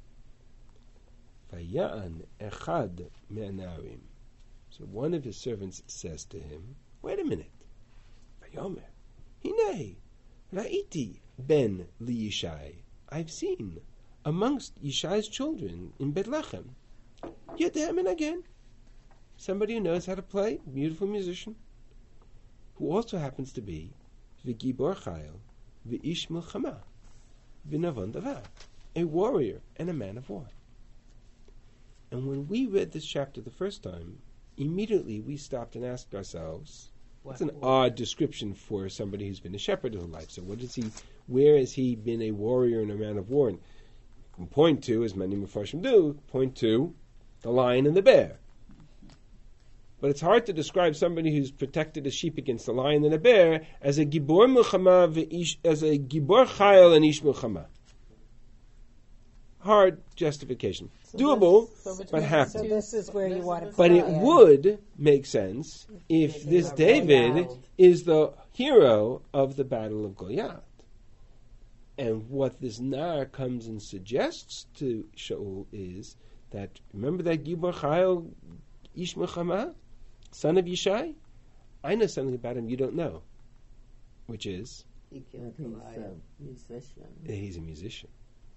Vaya'an echad me'anarim. So one of his servants says to him, "Wait a minute. Vayomer, hinei ra'iti ben li Yishai. I've seen amongst Yishai's children in Bethlehem. Yodeh again, somebody who knows how to play, beautiful musician, who also happens to be v'gibor chayil v'ish milchama v'navon davar, a warrior and a man of war." And when we read this chapter the first time, immediately we stopped and asked ourselves, "That's an odd description for somebody who's been a shepherd his whole life. So what is he? Where has he been a warrior and a man of war?" And you can point to, as many Mefarshim do, point to the lion and the bear. But it's hard to describe somebody who's protected a sheep against a lion and a bear as a gibor milchama v'ish, as a gibor chayil and ish milchama. Hard justification. So Doable, this- so but between have So to. this is where you want to. But it put would make sense if Making this a David renowned. is the hero of the Battle of Goliath. And what this Nar comes and suggests to Shaul is that, remember that Gibor Chayil Ish Milchama, son of Yishai? I know something about him you don't know, which is He killed He's Goliath. a musician. that he's a musician.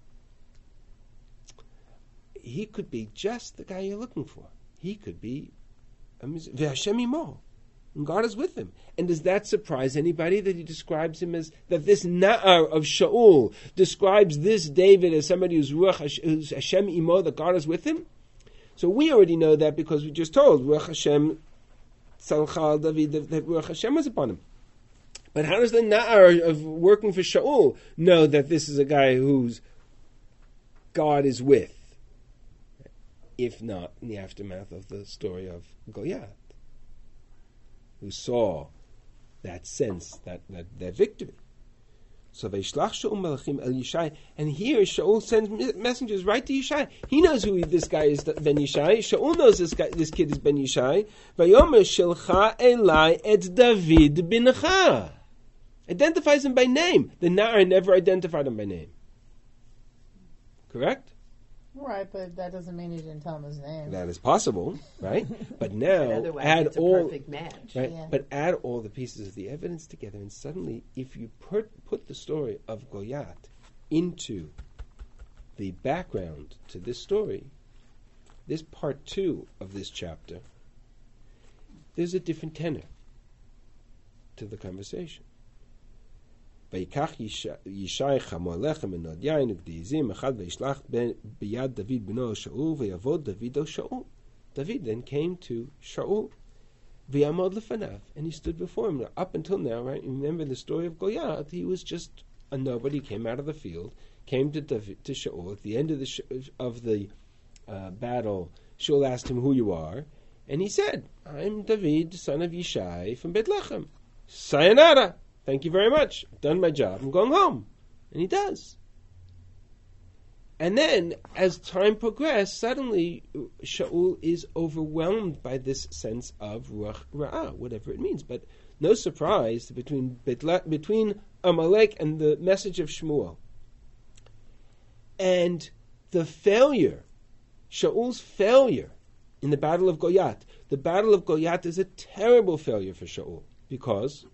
He could be just the guy you're looking for. He could be a musician. V'Hashem imo. And God is with him. And does that surprise anybody that he describes him as, that this Na'ar of Shaul describes this David as somebody who's Ruach Hash- who's Hashem imo, that God is with him? So we already know that because we just told Ruach Hashem Salchal David that, that Ruach Hashem was upon him. But how does the Na'ar of working for Shaul know that this is a guy whose God is with? If not in the aftermath of the story of Goliath, who saw that sense, that, that, that victory. So Vaishlach Shaul Melachim El Yishai, and here Shaul sends messengers right to Yishai. He knows who this guy is, Ben Yishai. Shaul knows this guy, this kid is Ben Yishai. Vayomer Shelcha Elai Et David Bincha. Identifies him by name. The Na'ar never identified him by name. Correct? Right, but that doesn't mean he didn't tell him his name. That is possible, right? But But now otherwise, add it's a all perfect match. right, Yeah. but add all the pieces of the evidence together, and suddenly, if you put put the story of Goliath into the background to this story, this part two of this chapter, there's a different tenor to the conversation. ויקח ישי חמור לחם ונוד יין וגדי אחד וישלח ביד דוד בנו שאול ויעבוד דוד על שאול. David then came to Shaul ויעמוד לפניו, and he stood before him. Now, up until now, right, remember the story of Goliath, he was just a nobody, came out of the field, came to David, to Shaul. At the end of the sh- of the uh, battle, Shaul asked him who you are, and he said, I'm David, son of Yishai from Bethlehem. Sayonara. Thank you very much. I've done my job. I'm going home. And he does. And then, as time progressed, suddenly Shaul is overwhelmed by this sense of Ruach Ra'ah, whatever it means. But no surprise between Betla- between Amalek and the message of Shmuel. And the failure, Shaul's failure in the Battle of Goliath. The Battle of Goliath is a terrible failure for Shaul. Because...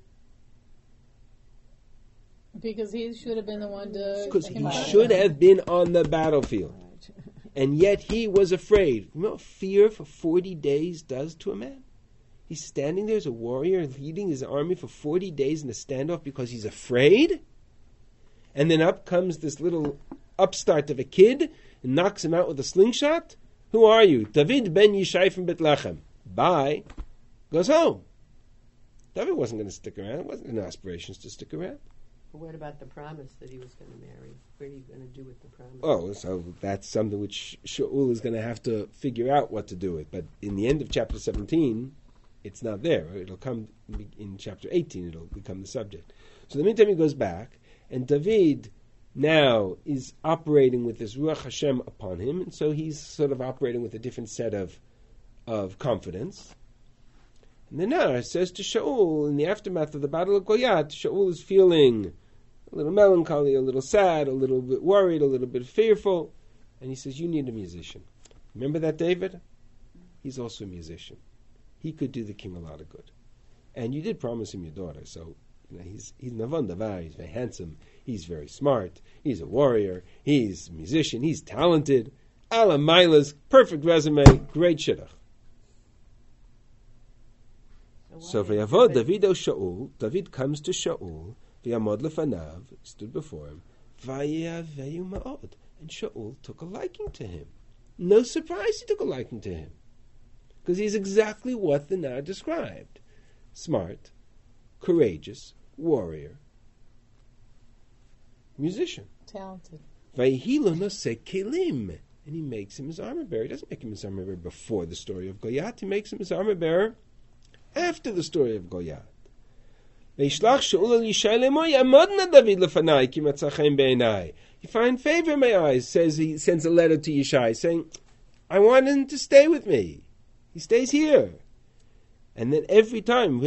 Because he should have been the one to. Because take he him out. should have been on the battlefield. And yet he was afraid. You know what fear for forty days does to a man? He's standing there as a warrior leading his army for forty days in a standoff because he's afraid? And then up comes this little upstart of a kid and knocks him out with a slingshot? Who are you? David ben Yishai from Bethlehem. Bye. Goes home. David wasn't going to stick around. It wasn't no aspirations to stick around. But what about the promise that he was going to marry? What are you going to do with the promise? Oh, so that's something which Shaul is going to have to figure out what to do with. But in the end of chapter seventeen, it's not there. It'll come in chapter eighteen. It'll become the subject. So in the meantime, he goes back, and David now is operating with this Ruach Hashem upon him, and so he's sort of operating with a different set of of confidence. And the Nar says to Shaul, in the aftermath of the Battle of Goliath, Shaul is feeling a little melancholy, a little sad, a little bit worried, a little bit fearful. And he says, you need a musician. Remember that David? He's also a musician. He could do the king a lot of good. And you did promise him your daughter, so you know, he's he's Navon Davar, he's very handsome, he's very smart, he's a warrior, he's a musician, he's talented. Ala Milas, perfect resume, great shidduch. So v'yavod David o Shaul, David comes to Shaul, v'yamod lefanav, stood before him, v'yaveyu ma'od, and Shaul took a liking to him. No surprise he took a liking to him, because he's exactly what the Nar described. Smart, courageous, warrior, musician. Talented. Vayihilo noseh kelim, and he makes him his armor bearer. He doesn't make him his armor bearer before the story of Goliath. He makes him his armor bearer after the story of Goliath. Vayishlach Shaul el Yishai lemoy amodna David lefanai ki matzah chen be'enai. You find favor in my eyes. Says he sends a letter to Yishai saying, I want him to stay with me. He stays here. And then every time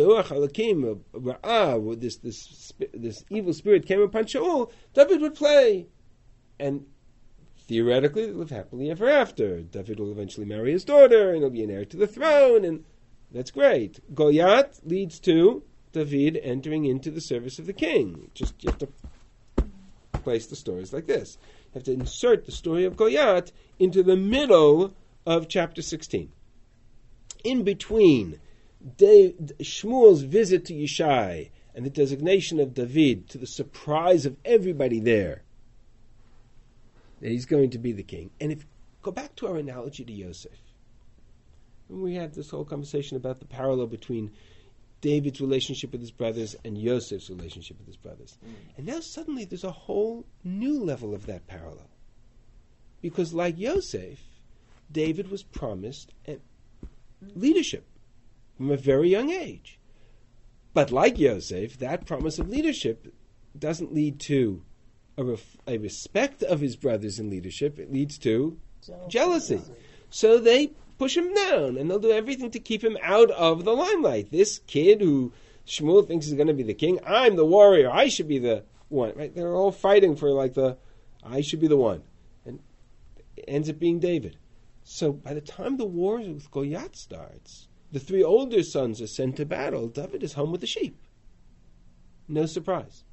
this, this, this evil spirit came upon Shaul, David would play. And theoretically, they live happily ever after. David will eventually marry his daughter, and he'll be an heir to the throne, and that's great. Goliath leads to David entering into the service of the king. Just you have to place the stories like this. You have to insert the story of Goliath into the middle of chapter sixteen. In between David, Shmuel's visit to Yishai and the designation of David, to the surprise of everybody there, that he's going to be the king. And if go back to our analogy to Yosef, when we had this whole conversation about the parallel between David's relationship with his brothers and Yosef's relationship with his brothers. Mm. And now suddenly there's a whole new level of that parallel. Because like Yosef, David was promised leadership from a very young age. But like Yosef, that promise of leadership doesn't lead to a, ref- a respect of his brothers in leadership. It leads to jealousy. jealousy. So they push him down, and they'll do everything to keep him out of the limelight. This kid who Shmuel thinks is going to be the king, I'm the warrior, I should be the one. Right? They're all fighting for like the, I should be the one. And it ends up being David. So by the time the war with Goliath starts, the three older sons are sent to battle. David is home with the sheep. No surprise.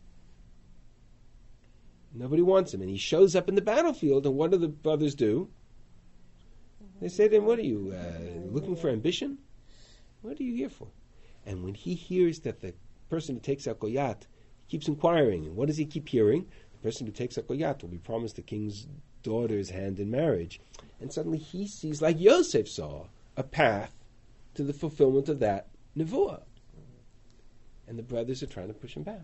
Nobody wants him. And he shows up in the battlefield, and what do the brothers do? They say to him, what are you, uh, looking for ambition? What are you here for? And when he hears that the person who takes out Goliath keeps inquiring, and what does he keep hearing? The person who takes out Goliath will be promised the king's daughter's hand in marriage. And suddenly he sees, like Yosef saw, a path to the fulfillment of that nevuah. And the brothers are trying to push him back.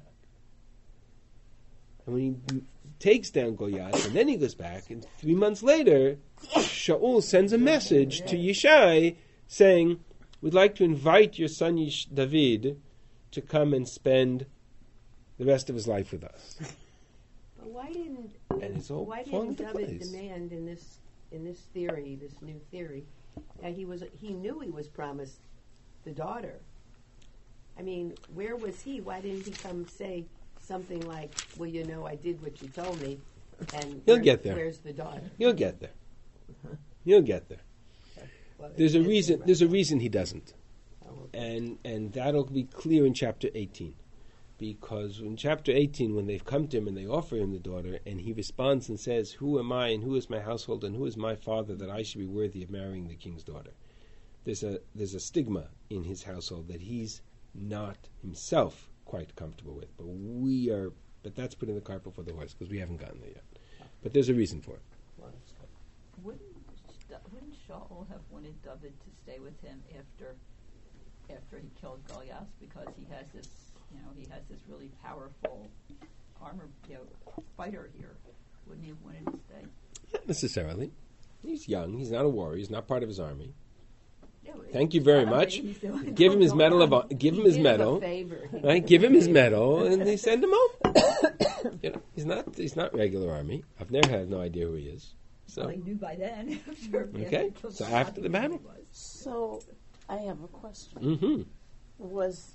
And when he takes down Goliath, and then he goes back, and three months later, Shaul sends a message to Yishai saying, we'd like to invite your son Yish- David to come and spend the rest of his life with us. But why didn't And it's all why falling didn't into David place. demand in this in this theory, this new theory, that he was he knew he was promised the daughter? I mean, where was he? Why didn't he come say something like, well, you know, I did what you told me, and He'll where- get there. where's the daughter? You'll get there. You'll get there. Well, There's a it's reason. right. There's a reason he doesn't, Oh, okay. and and that'll be clear in chapter eighteen, because in chapter eighteen, when they've come to him and they offer him the daughter, and he responds and says, "Who am I, and who is my household, and who is my father that I should be worthy of marrying the king's daughter?" There's a there's a stigma in his household that he's not himself quite comfortable with, but we are. But that's putting the cart before the horse because we haven't gotten there yet. But there's a reason for it. Well, it's good. Wouldn't wouldn't Shaul have wanted David to stay with him after after he killed Goliath because he has this you know he has this really powerful armor you know, fighter here? Wouldn't he have wanted to stay? Not necessarily. He's young. He's not a warrior. He's not part of his army. Yeah, well, Thank you very I mean, much. he's doing- Give him his medal of hon- give him his He did medal. a favor. He Right? did Give a him his favor. medal, and they send him home. You know, he's not he's not regular army. Avner had no idea who he is. So Well, he knew by then. I'm sure. Okay, After so Goliath, after he the knew battle. who he was. So I have a question. Mm-hmm. Was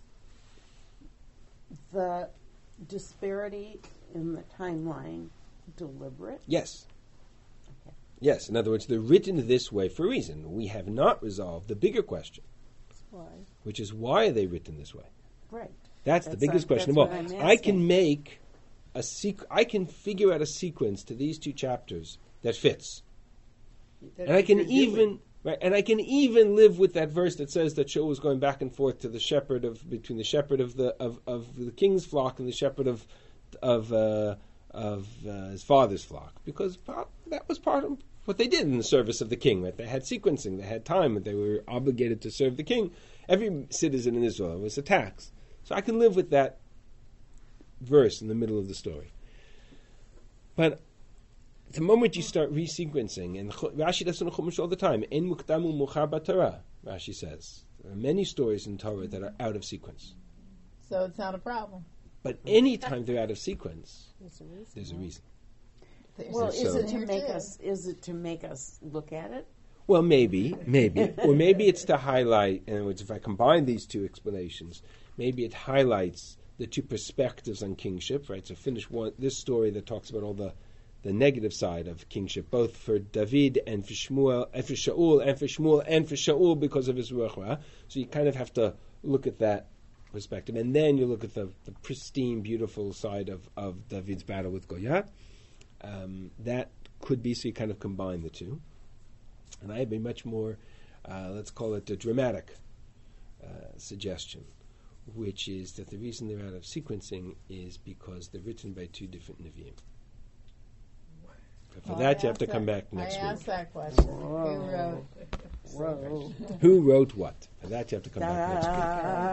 the disparity in the timeline deliberate? Yes. Okay. Yes. In other words, they're written this way for a reason. We have not resolved the bigger question, Why? which is why are they written this way? Right. That's, the That's biggest not- question of that's all. what I'm I can asking. make a sequ- I can figure out a sequence to these two chapters that fits. That's And I what can you're even doing. right, and I can even live with that verse that says that Shaul was going back and forth to the shepherd of between the shepherd of the of, of the king's flock and the shepherd of of uh, of uh, his father's flock, because part, that was part of what they did in the service of the king. Right, they had sequencing, they had time, and they were obligated to serve the king. Every citizen in Israel was a tax, so I can live with that verse in the middle of the story. But the moment you start resequencing, and Rashi does it in Chumash all the time, En mukdamu muchar b'Torah, Rashi says. There are many stories in Torah that are out of sequence. So it's not a problem. But any time they're out of sequence, There's a reason. there's a reason. There's Well, And is so- it to There make too. us? Is it to make us look at it? Well, maybe, maybe. Or maybe it's to highlight, in other words, if I combine these two explanations, maybe it highlights the two perspectives on kingship, right? So finish one this story that talks about all the, the negative side of kingship, both for David and for Shmuel, and for Shaul, and for Shmuel, and for Shaul because of his Ruach Ra. So you kind of have to look at that perspective. And then you look at the, the pristine, beautiful side of, of David's battle with Goliath. Um, that could be, so you kind of combine the two. And I have a much more, uh, let's call it a dramatic uh, suggestion, which is that the reason they're out of sequencing is because they're written by two different Nevi'im. But for Well, that, I you have to asked come that- back next I week. asked that question. Who wrote? Whoa. Who wrote what? For that, you have to come back next week. Da-